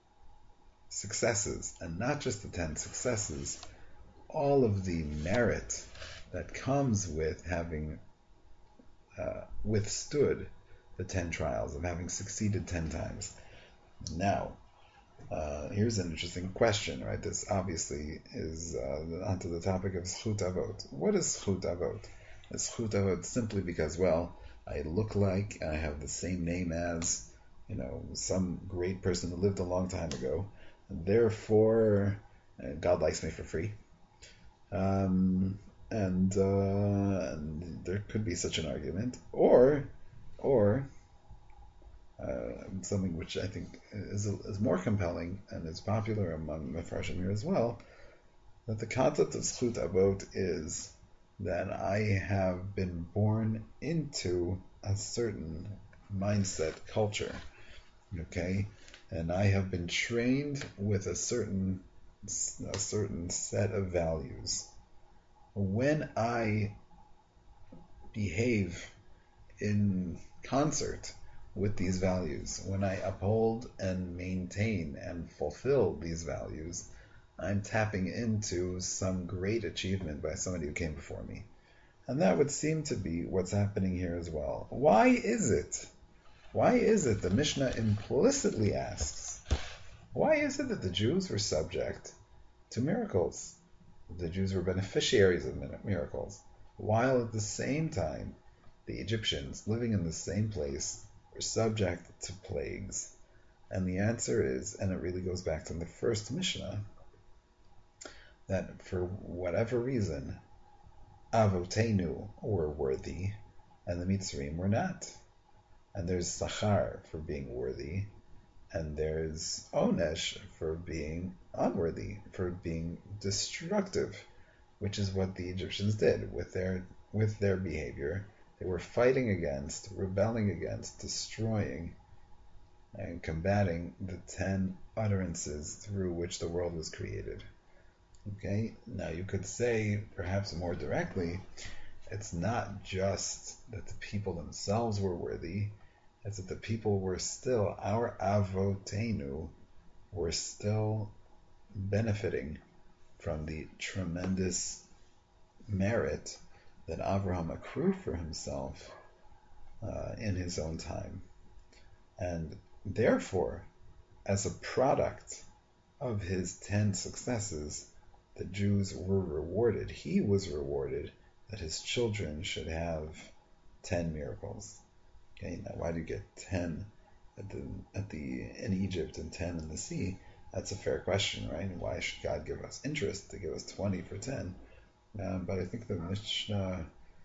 successes, and not just the ten successes, all of the merit that comes with having uh, withstood the ten trials, of having succeeded ten times. Now, uh, here's an interesting question, right? This obviously is uh, onto the topic of Zchut Avot. What is Zchut Avot? Is Zchut Avot simply because, well, I look like, and I have the same name as, you know, some great person who lived a long time ago, and therefore uh, God likes me for free? Um, and, uh, and there could be such an argument. Or Or uh, something which I think is, is more compelling and is popular among Mefarshim here as well, that the concept of Zchut Avot is that I have been born into a certain mindset culture, okay, and I have been trained with a certain a certain set of values. When I behave in concert with these values, when I uphold and maintain and fulfill these values, I'm tapping into some great achievement by somebody who came before me. And that would seem to be what's happening here as well. Why is it? Why is it the Mishnah implicitly asks, why is it that the Jews were subject to miracles? The Jews were beneficiaries of miracles, while at the same time the Egyptians living in the same place were subject to plagues. And the answer is, and it really goes back to the first Mishnah, that for whatever reason, Avotenu were worthy, and the Mitzrayim were not. And there's Sachar for being worthy, and there's Onesh for being unworthy, for being destructive, which is what the Egyptians did with their with their behavior. They were fighting against, rebelling against, destroying, and combating the ten utterances through which the world was created. Okay, now you could say, perhaps more directly, it's not just that the people themselves were worthy, it's that the people were still, our Avotenu, were still benefiting from the tremendous merit that Abraham accrued for himself uh, in his own time. And therefore, as a product of his ten successes, the Jews were rewarded. He was rewarded that his children should have ten miracles. Okay, now why do you get ten at the at the in Egypt and ten in the sea? That's a fair question, right? Why should God give us interest to give us twenty for ten? Um, but I think the Mishnah,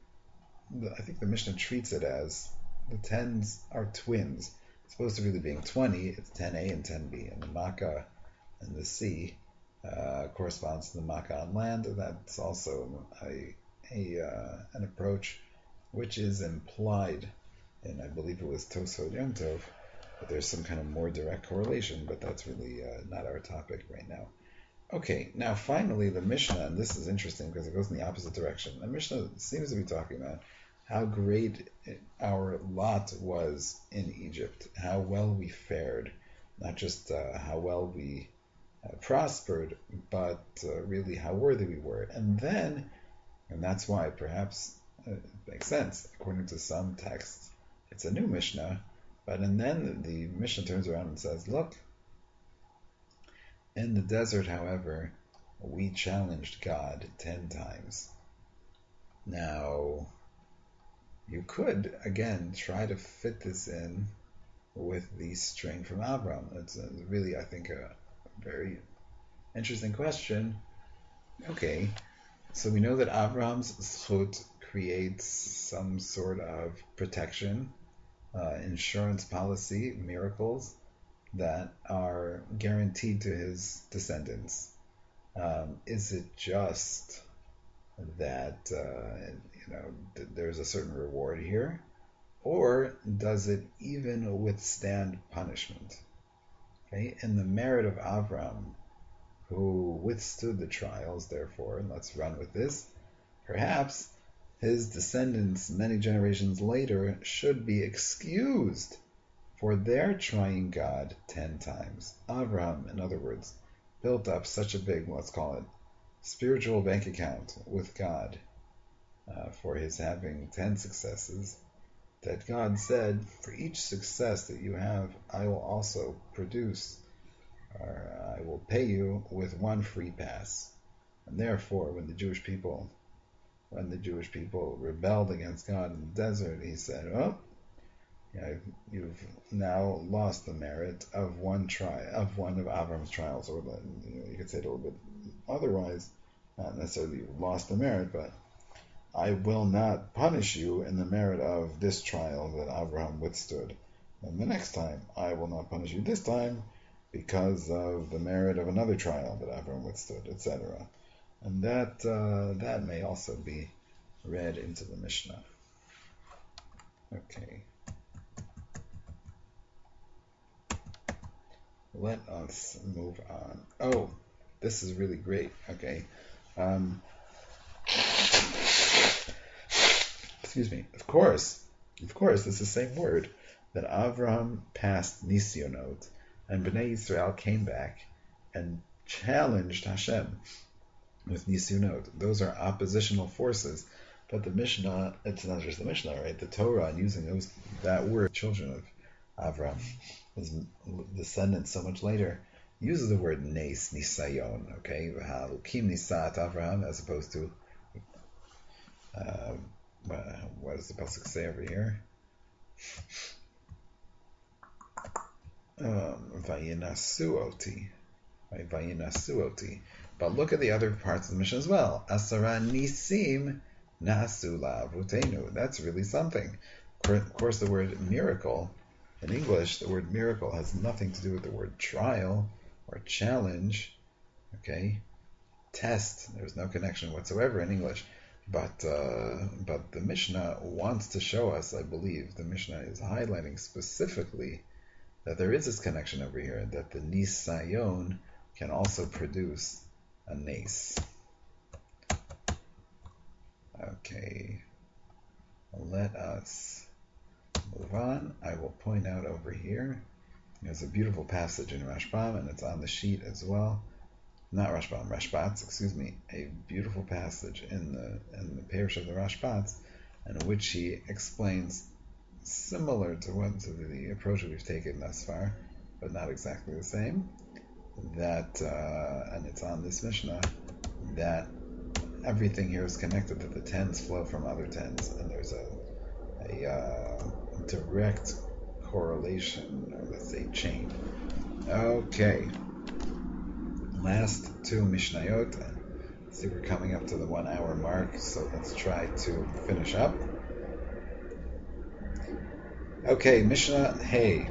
I think the Mishnah treats it as the tens are twins. It's supposed to really being twenty. It's ten A and ten B, and the Makkah and the sea uh, corresponds to the Makkah on land. And that's also a a uh, an approach which is implied, and I believe it was Tosfot Yom Tov, but there's some kind of more direct correlation. But that's really uh, not our topic right now. Okay, now finally the Mishnah, and this is interesting because it goes in the opposite direction. The Mishnah seems to be talking about how great our lot was in Egypt, how well we fared, not just uh, how well we uh, prospered, but uh, really how worthy we were. And then, and that's why perhaps It makes sense. According to some texts, it's a new Mishnah, but and then the Mishnah turns around and says, look, in the desert, however, we challenged God ten times. Now, you could, again, try to fit this in with the string from Avram. It's a, really, I think, a very interesting question. Okay, so we know that Avram's zchut creates some sort of protection, uh, insurance policy, miracles that are guaranteed to his descendants. Um, is it just that uh, you know th- there's a certain reward here, or does it even withstand punishment? Okay, in the merit of Avram, who withstood the trials, therefore, and let's run with this, perhaps his descendants many generations later should be excused for their trying God ten times. Avram, in other words, built up such a big, let's call it, spiritual bank account with God uh, for his having ten successes, that God said, for each success that you have, I will also produce, or I will pay you with one free pass. And therefore, when the Jewish people, when the Jewish people rebelled against God in the desert, he said, "Oh, you know, you've now lost the merit of one try of one of Avram's trials," or you know, you could say it a little bit otherwise, not necessarily you've lost the merit, but I will not punish you in the merit of this trial that Avram withstood. And the next time, I will not punish you this time because of the merit of another trial that Avram withstood, et cetera. And that uh, that may also be read into the Mishnah. Okay. Let us move on. Oh, this is really great. Okay. Um, excuse me. Of course, of course, it's the same word that Avraham passed Nisyonot, and Bnei Yisrael came back and challenged Hashem with Nisyonot. Those are oppositional forces. But the Mishnah, it's not just the Mishnah, right? The Torah, and using those that word, children of Avraham, his descendants so much later, uses the word nes, nisayon, okay? Kim nisat Avraham, as opposed to, uh, what does the pasuk say over here? Vayinasu oti, right? Vayinasu oti. But look at the other parts of the Mishnah as well. Asara nisim nasu la'avutenu. That's really something. Of course, the word miracle, in English, the word miracle has nothing to do with the word trial or challenge, okay? Test, there's no connection whatsoever in English. But uh, but the Mishnah wants to show us, I believe, the Mishnah is highlighting specifically that there is this connection over here, that the nisayon can also produce a nes. Okay, let us move on. I will point out over here, there's a beautiful passage in Rashbam, and it's on the sheet as well. Not Rashbam, Rashbats, excuse me. A beautiful passage in the in the parish of the Rashbats, in which he explains, similar to what to the approach that we've taken thus far, but not exactly the same, that, uh, and it's on this Mishnah, that everything here is connected, that the tens flow from other tens, and there's a, a uh, direct correlation, or let's say chain. Okay. Last two Mishnayot. I see we're coming up to the one hour mark, so let's try to finish up. Okay, Mishnah Hey.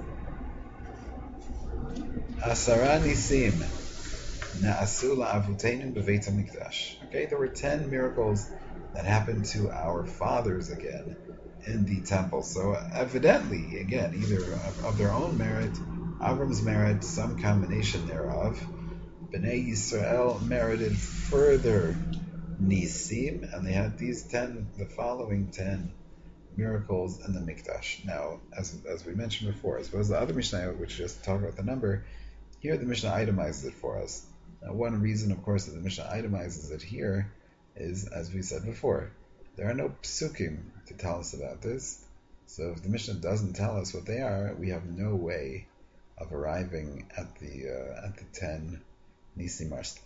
Asara nisim na'asu la'avutenu b'veit HaMikdash. Okay, there were ten miracles that happened to our fathers again in the temple. So evidently, again, either of, of their own merit, Avram's merit, some combination thereof, Bnei Yisrael merited further nisim, and they had these ten, the following ten miracles in the Mikdash. Now, as as we mentioned before, as well as the other Mishnah, which just talk about the number, here the Mishnah itemizes it for us. Now, one reason, of course, that the Mishnah itemizes it here is, as we said before, There are no psukim to tell us about this. So if the Mishnah doesn't tell us what they are, we have no way of arriving at the uh, at the ten Nisim ourselves.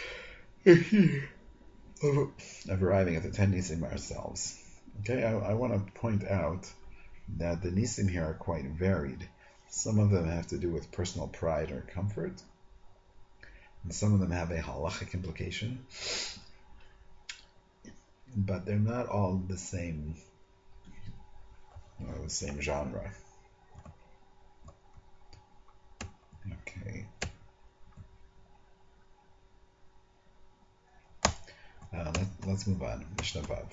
of arriving at the ten Nisim ourselves. Okay, I, I want to point out that the Nisim here are quite varied. Some of them have to do with personal pride or comfort, and some of them have a halachic implication, but they're not all the same, you know, the same genre. Okay. Uh, let, let's move on. Mishnah Vav.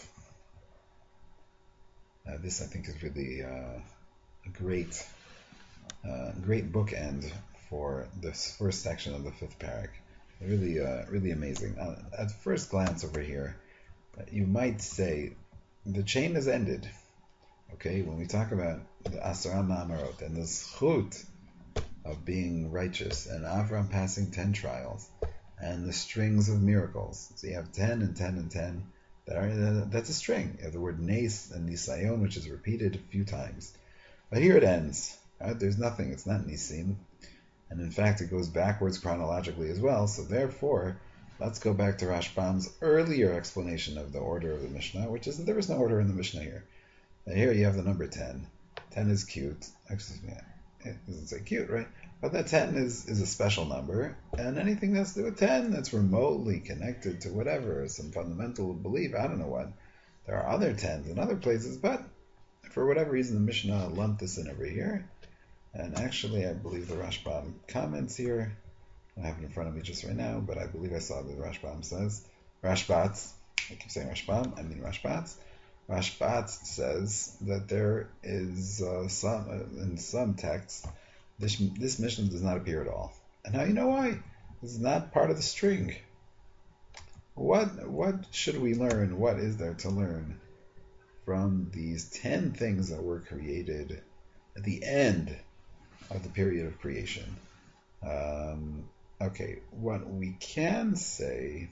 Uh, this, I think, is really uh, a great, uh, great bookend for this first section of the fifth parak. Really, uh, really amazing. Uh, at first glance over here, uh, you might say the chain has ended. Okay, when we talk about the Asara Ma'amarot and the zchut of being righteous, and Avram passing ten trials, and the strings of miracles. So you have ten and ten and ten. That are, that's a string. You have the word nes and nisayon, which is repeated a few times. But here it ends. Right? There's nothing. It's not nisim. And in fact, it goes backwards chronologically as well. So therefore, let's go back to Rashbam's earlier explanation of the order of the Mishnah, which is that there is no order in the Mishnah here. Now here you have the number ten. ten is cute. Excuse me. It doesn't say cute, right? But that ten is, is a special number, and anything that's to do with ten that's remotely connected to whatever, some fundamental belief, I don't know what. There are other tens in other places, but for whatever reason the Mishnah lumped this in over here. And actually I believe the Rashbam comments here, I have it in front of me just right now, but I believe I saw that the Rashbam says, Rashbats, I keep saying Rashbam, I mean Rashbats. Rashbats says that there is uh, some, uh, in some texts, This, this Mishnah does not appear at all. And now you know why. This is not part of the string. What what should we learn? What is there to learn from these ten things that were created at the end of the period of creation? Um, okay, what we can say...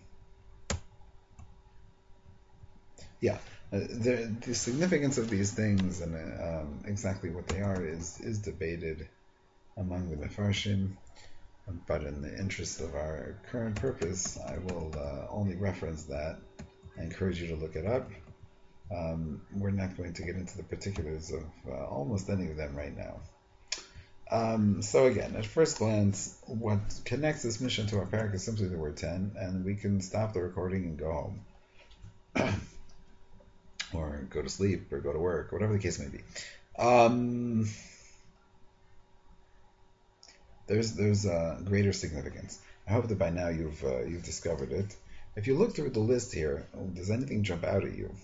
Yeah, uh, the, the significance of these things and uh, um, exactly what they are is, is debated among the Mefarshim, but in the interest of our current purpose, I will uh, only reference that. I encourage you to look it up. Um, we're not going to get into the particulars of uh, almost any of them right now. Um, so again, at first glance, what connects this mission to our parak is simply the word ten, and we can stop the recording and go home. Or go to sleep, or go to work, whatever the case may be. Um... There's there's uh, greater significance. I hope that by now you've uh, you've discovered it. If you look through the list here, does anything jump out at you?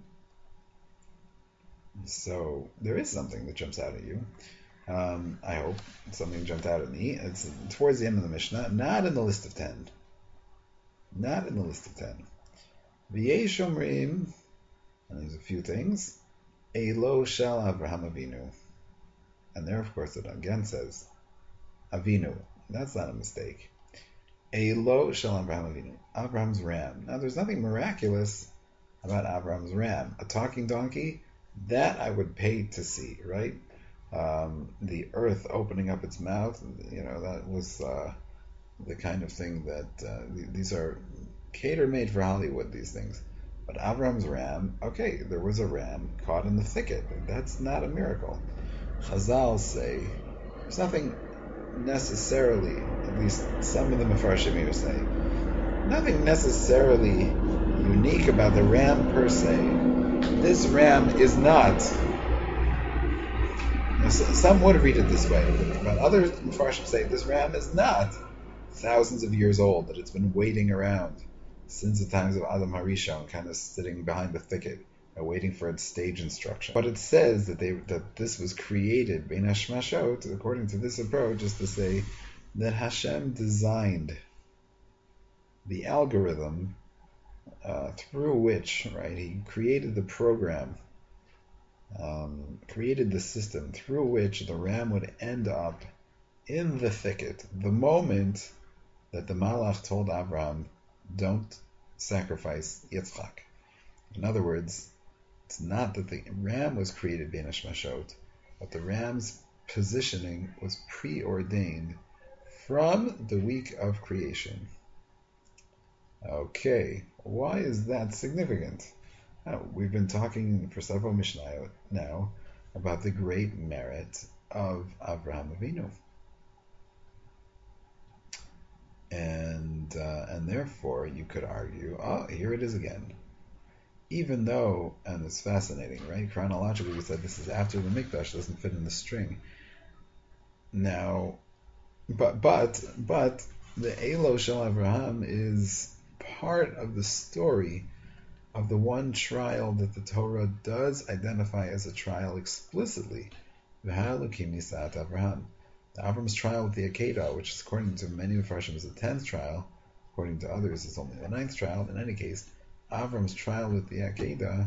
So there is something that jumps out at you. Um, I hope something jumped out at me. It's towards the end of the Mishnah, not in the list of ten. Not in the list of ten. V'yesh omrim, and there's a few things. Elo shel Avraham Avinu, and there, of course, it again says Avinu. That's not a mistake. Elo shel Avraham Avinu. Abraham's ram. Now, there's nothing miraculous about Abraham's ram. A talking donkey, that I would pay to see, right? Um, the earth opening up its mouth, you know, that was uh, the kind of thing that uh, these are cater-made for Hollywood, these things. But Abraham's ram, okay, there was a ram caught in the thicket. That's not a miracle. Chazal say there's nothing necessarily, at least some of the Mefarshim here say, nothing necessarily unique about the ram per se. This ram is not, some would read it this way, but other Mefarshim say this ram is not thousands of years old, that it's been waiting around since the times of Adam Harishon, kind of sitting behind the thicket, waiting for its stage instruction. But it says that they that this was created, Bein Hashmashot, according to this approach, is to say that Hashem designed the algorithm uh, through which, right, he created the program, um, created the system through which the ram would end up in the thicket the moment that the Malach told Abraham, don't sacrifice Yitzchak. In other words, It's not that the ram was created bein hashmashot, but the ram's positioning was preordained from the week of creation. Okay, why is that significant? Oh, we've been talking for several Mishnayot now about the great merit of Avraham Avinu. And uh, and therefore you could argue, oh, here it is again. Even though, and it's fascinating, right? Chronologically, we said this is after the Mikdash, doesn't fit in the string. Now, but but but the Elo Shel Avraham is part of the story of the one trial that the Torah does identify as a trial explicitly. V'ha'elokim nisat Avraham. Avram's trial with the Akedah, which is according to many Mefarshim is the tenth trial, according to others it's only the ninth trial. In any case, Avram's trial with the Akedah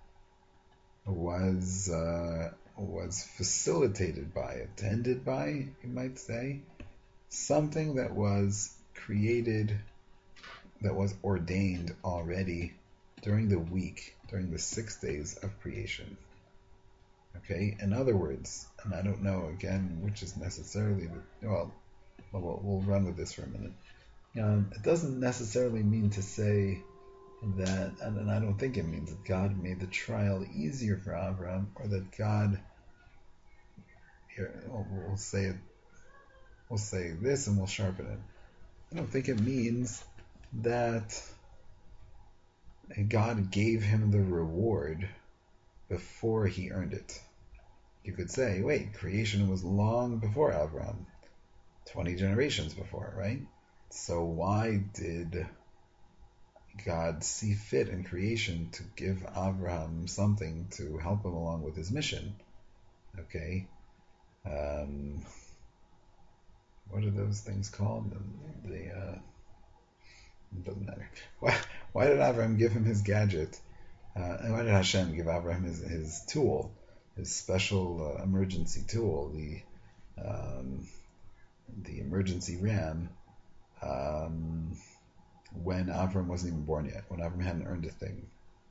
was uh, was facilitated by, attended by, you might say, something that was created, that was ordained already during the week, during the six days of creation. Okay, in other words, and I don't know again which is necessarily the, well, we'll, we'll run with this for a minute. Um, it doesn't necessarily mean to say that, and, and I don't think it means that God made the trial easier for Abraham, or that God, here, we'll, we'll say it, we'll say this and we'll sharpen it. I don't think it means that God gave him the reward before he earned it. You could say, wait, creation was long before Abraham, twenty generations before, right? So why did God see fit in creation to give Abraham something to help him along with his mission? Okay, um, what are those things called? The, the uh, it doesn't matter. Why, why did Abraham give him his gadget? Uh, and why did Hashem give Abraham his, his tool, his special uh, emergency tool, the um, the emergency ram, um, when Abraham wasn't even born yet, when Abraham hadn't earned a thing?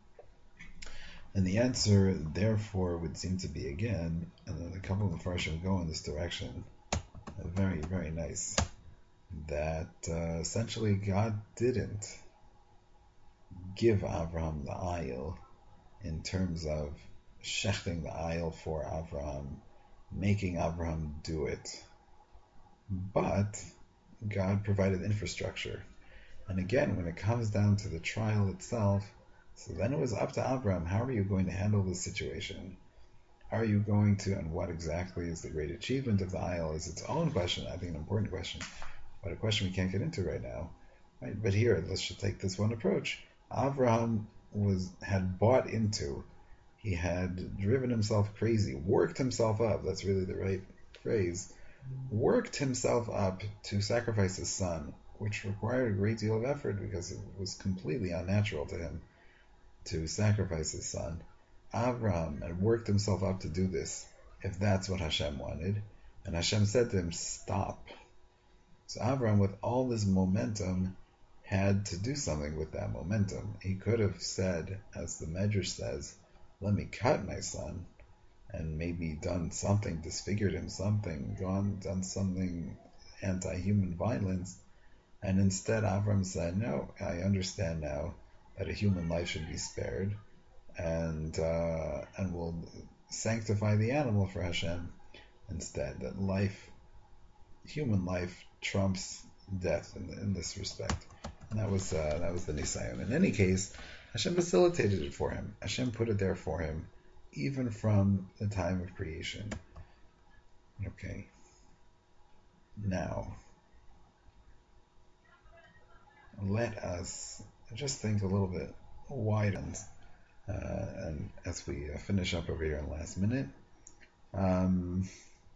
And the answer, therefore, would seem to be, again, and then a couple of the Farshim go in this direction, very, very nice, that uh, essentially God didn't give Abraham the ayil in terms of shechting the ayil for Abraham, making Abraham do it. But God provided infrastructure. And again, when it comes down to the trial itself, so then it was up to Abraham, how are you going to handle this situation? Are you going to, and what exactly is the great achievement of the ayil is its own question, I think an important question, but a question we can't get into right now. Right? But here, let's just take this one approach. Abraham was had bought into, he had driven himself crazy, worked himself up, that's really the right phrase, worked himself up to sacrifice his son, which required a great deal of effort because it was completely unnatural to him to sacrifice his son. Abraham had worked himself up to do this, if that's what Hashem wanted, and Hashem said to him, stop. So Abraham, with all this momentum, had to do something with that momentum. He could have said, as the Medrash says, let me cut my son, and maybe done something, disfigured him something, gone, done something anti-human violence, and instead Avram said, no, I understand now that a human life should be spared, and uh, and will sanctify the animal for Hashem instead, that life, human life trumps death in, in this respect. And that was uh, that was the Nisayon. In any case, Hashem facilitated it for him. Hashem put it there for him, even from the time of creation. Okay. Now, let us just think a little bit wider, uh, and as we uh, finish up over here in the last minute. Um,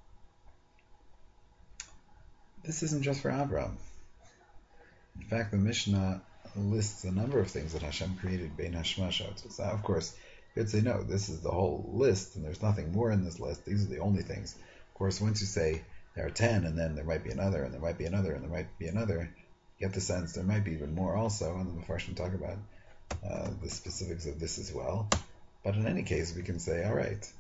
this isn't just for Abraham. In fact, the Mishnah lists a number of things that Hashem created bein hashmashot. So of course, you could say, no, this is the whole list, and there's nothing more in this list. These are the only things. Of course, once you say there are ten, and then there might be another, and there might be another, and there might be another, you get the sense there might be even more also, and the Mefarshim talk about uh, the specifics of this as well. But in any case, we can say, all right,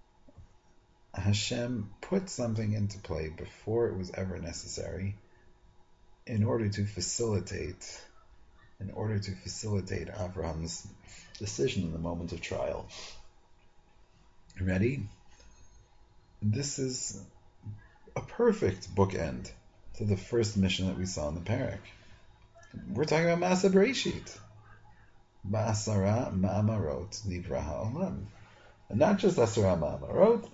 Hashem put something into play before it was ever necessary in order to facilitate, in order to facilitate Avram's decision in the moment of trial. Ready? This is a perfect bookend to the first mission that we saw in the parak. We're talking about Ma'aseh Bereshit. Ba'asara ma'amarot nivra ha'olam. And not just Asara ma'amarot,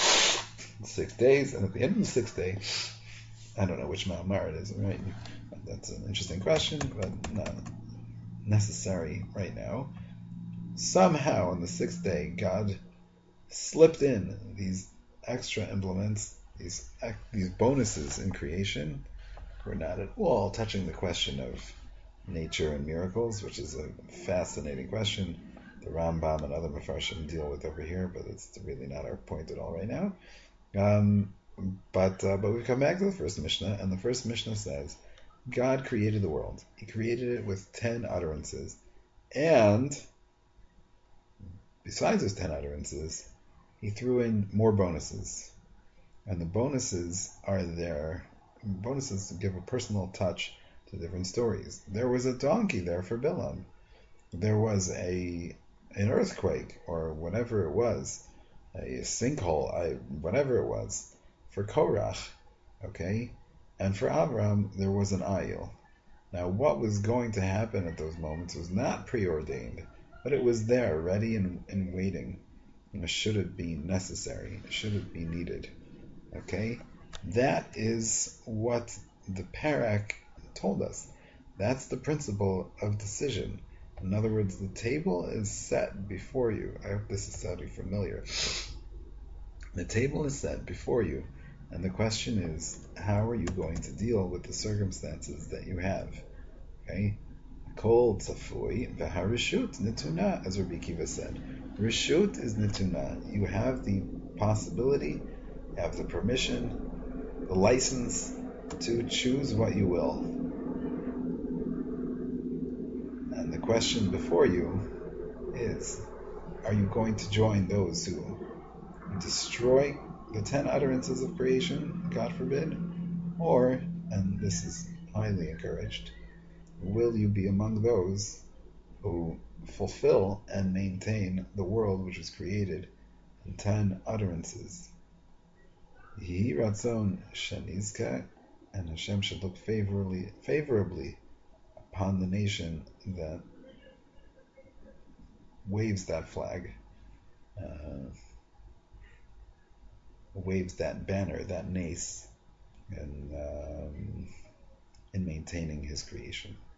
six days, and at the end of the sixth day, I don't know which ma'amar it is, right? That's an interesting question, but not necessary right now. Somehow, on the sixth day, God slipped in these extra implements, these these bonuses in creation. We're not at all touching the question of nature and miracles, which is a fascinating question. The Rambam and other Mefarshim deal with over here, but it's really not our point at all right now. Um, but uh, but we come back to the first Mishnah, and the first Mishnah says, God created the world. He created it with ten utterances, and besides those ten utterances, he threw in more bonuses. And the bonuses are there. Bonuses to give a personal touch to different stories. There was a donkey there for Bilam. There was a an earthquake, or whatever it was, a sinkhole, I, whatever it was, for Korach, okay? And for Avram, there was an ayil. Now, what was going to happen at those moments was not preordained, but it was there, ready and, and waiting. And should it be necessary? Should it be needed? Okay? That is what the parak told us. That's the principle of decision. In other words, the table is set before you. I hope this is sounding familiar. The table is set before you, and the question is, how are you going to deal with the circumstances that you have? Okay? Kol tzafui v'harishut nituna, as Rabbi Kiva said. Rishut is nituna. You have the possibility, you have the permission, the license to choose what you will. And the question before you is, are you going to join those who destroy the ten utterances of creation, God forbid, or, and this is highly encouraged, will you be among those who fulfill and maintain the world which was created in ten utterances? Yehi ratzon shenizka, and Hashem should look favorably, favorably upon the nation that waves that flag, uh, waves that banner, that nace, in, um, in maintaining his creation.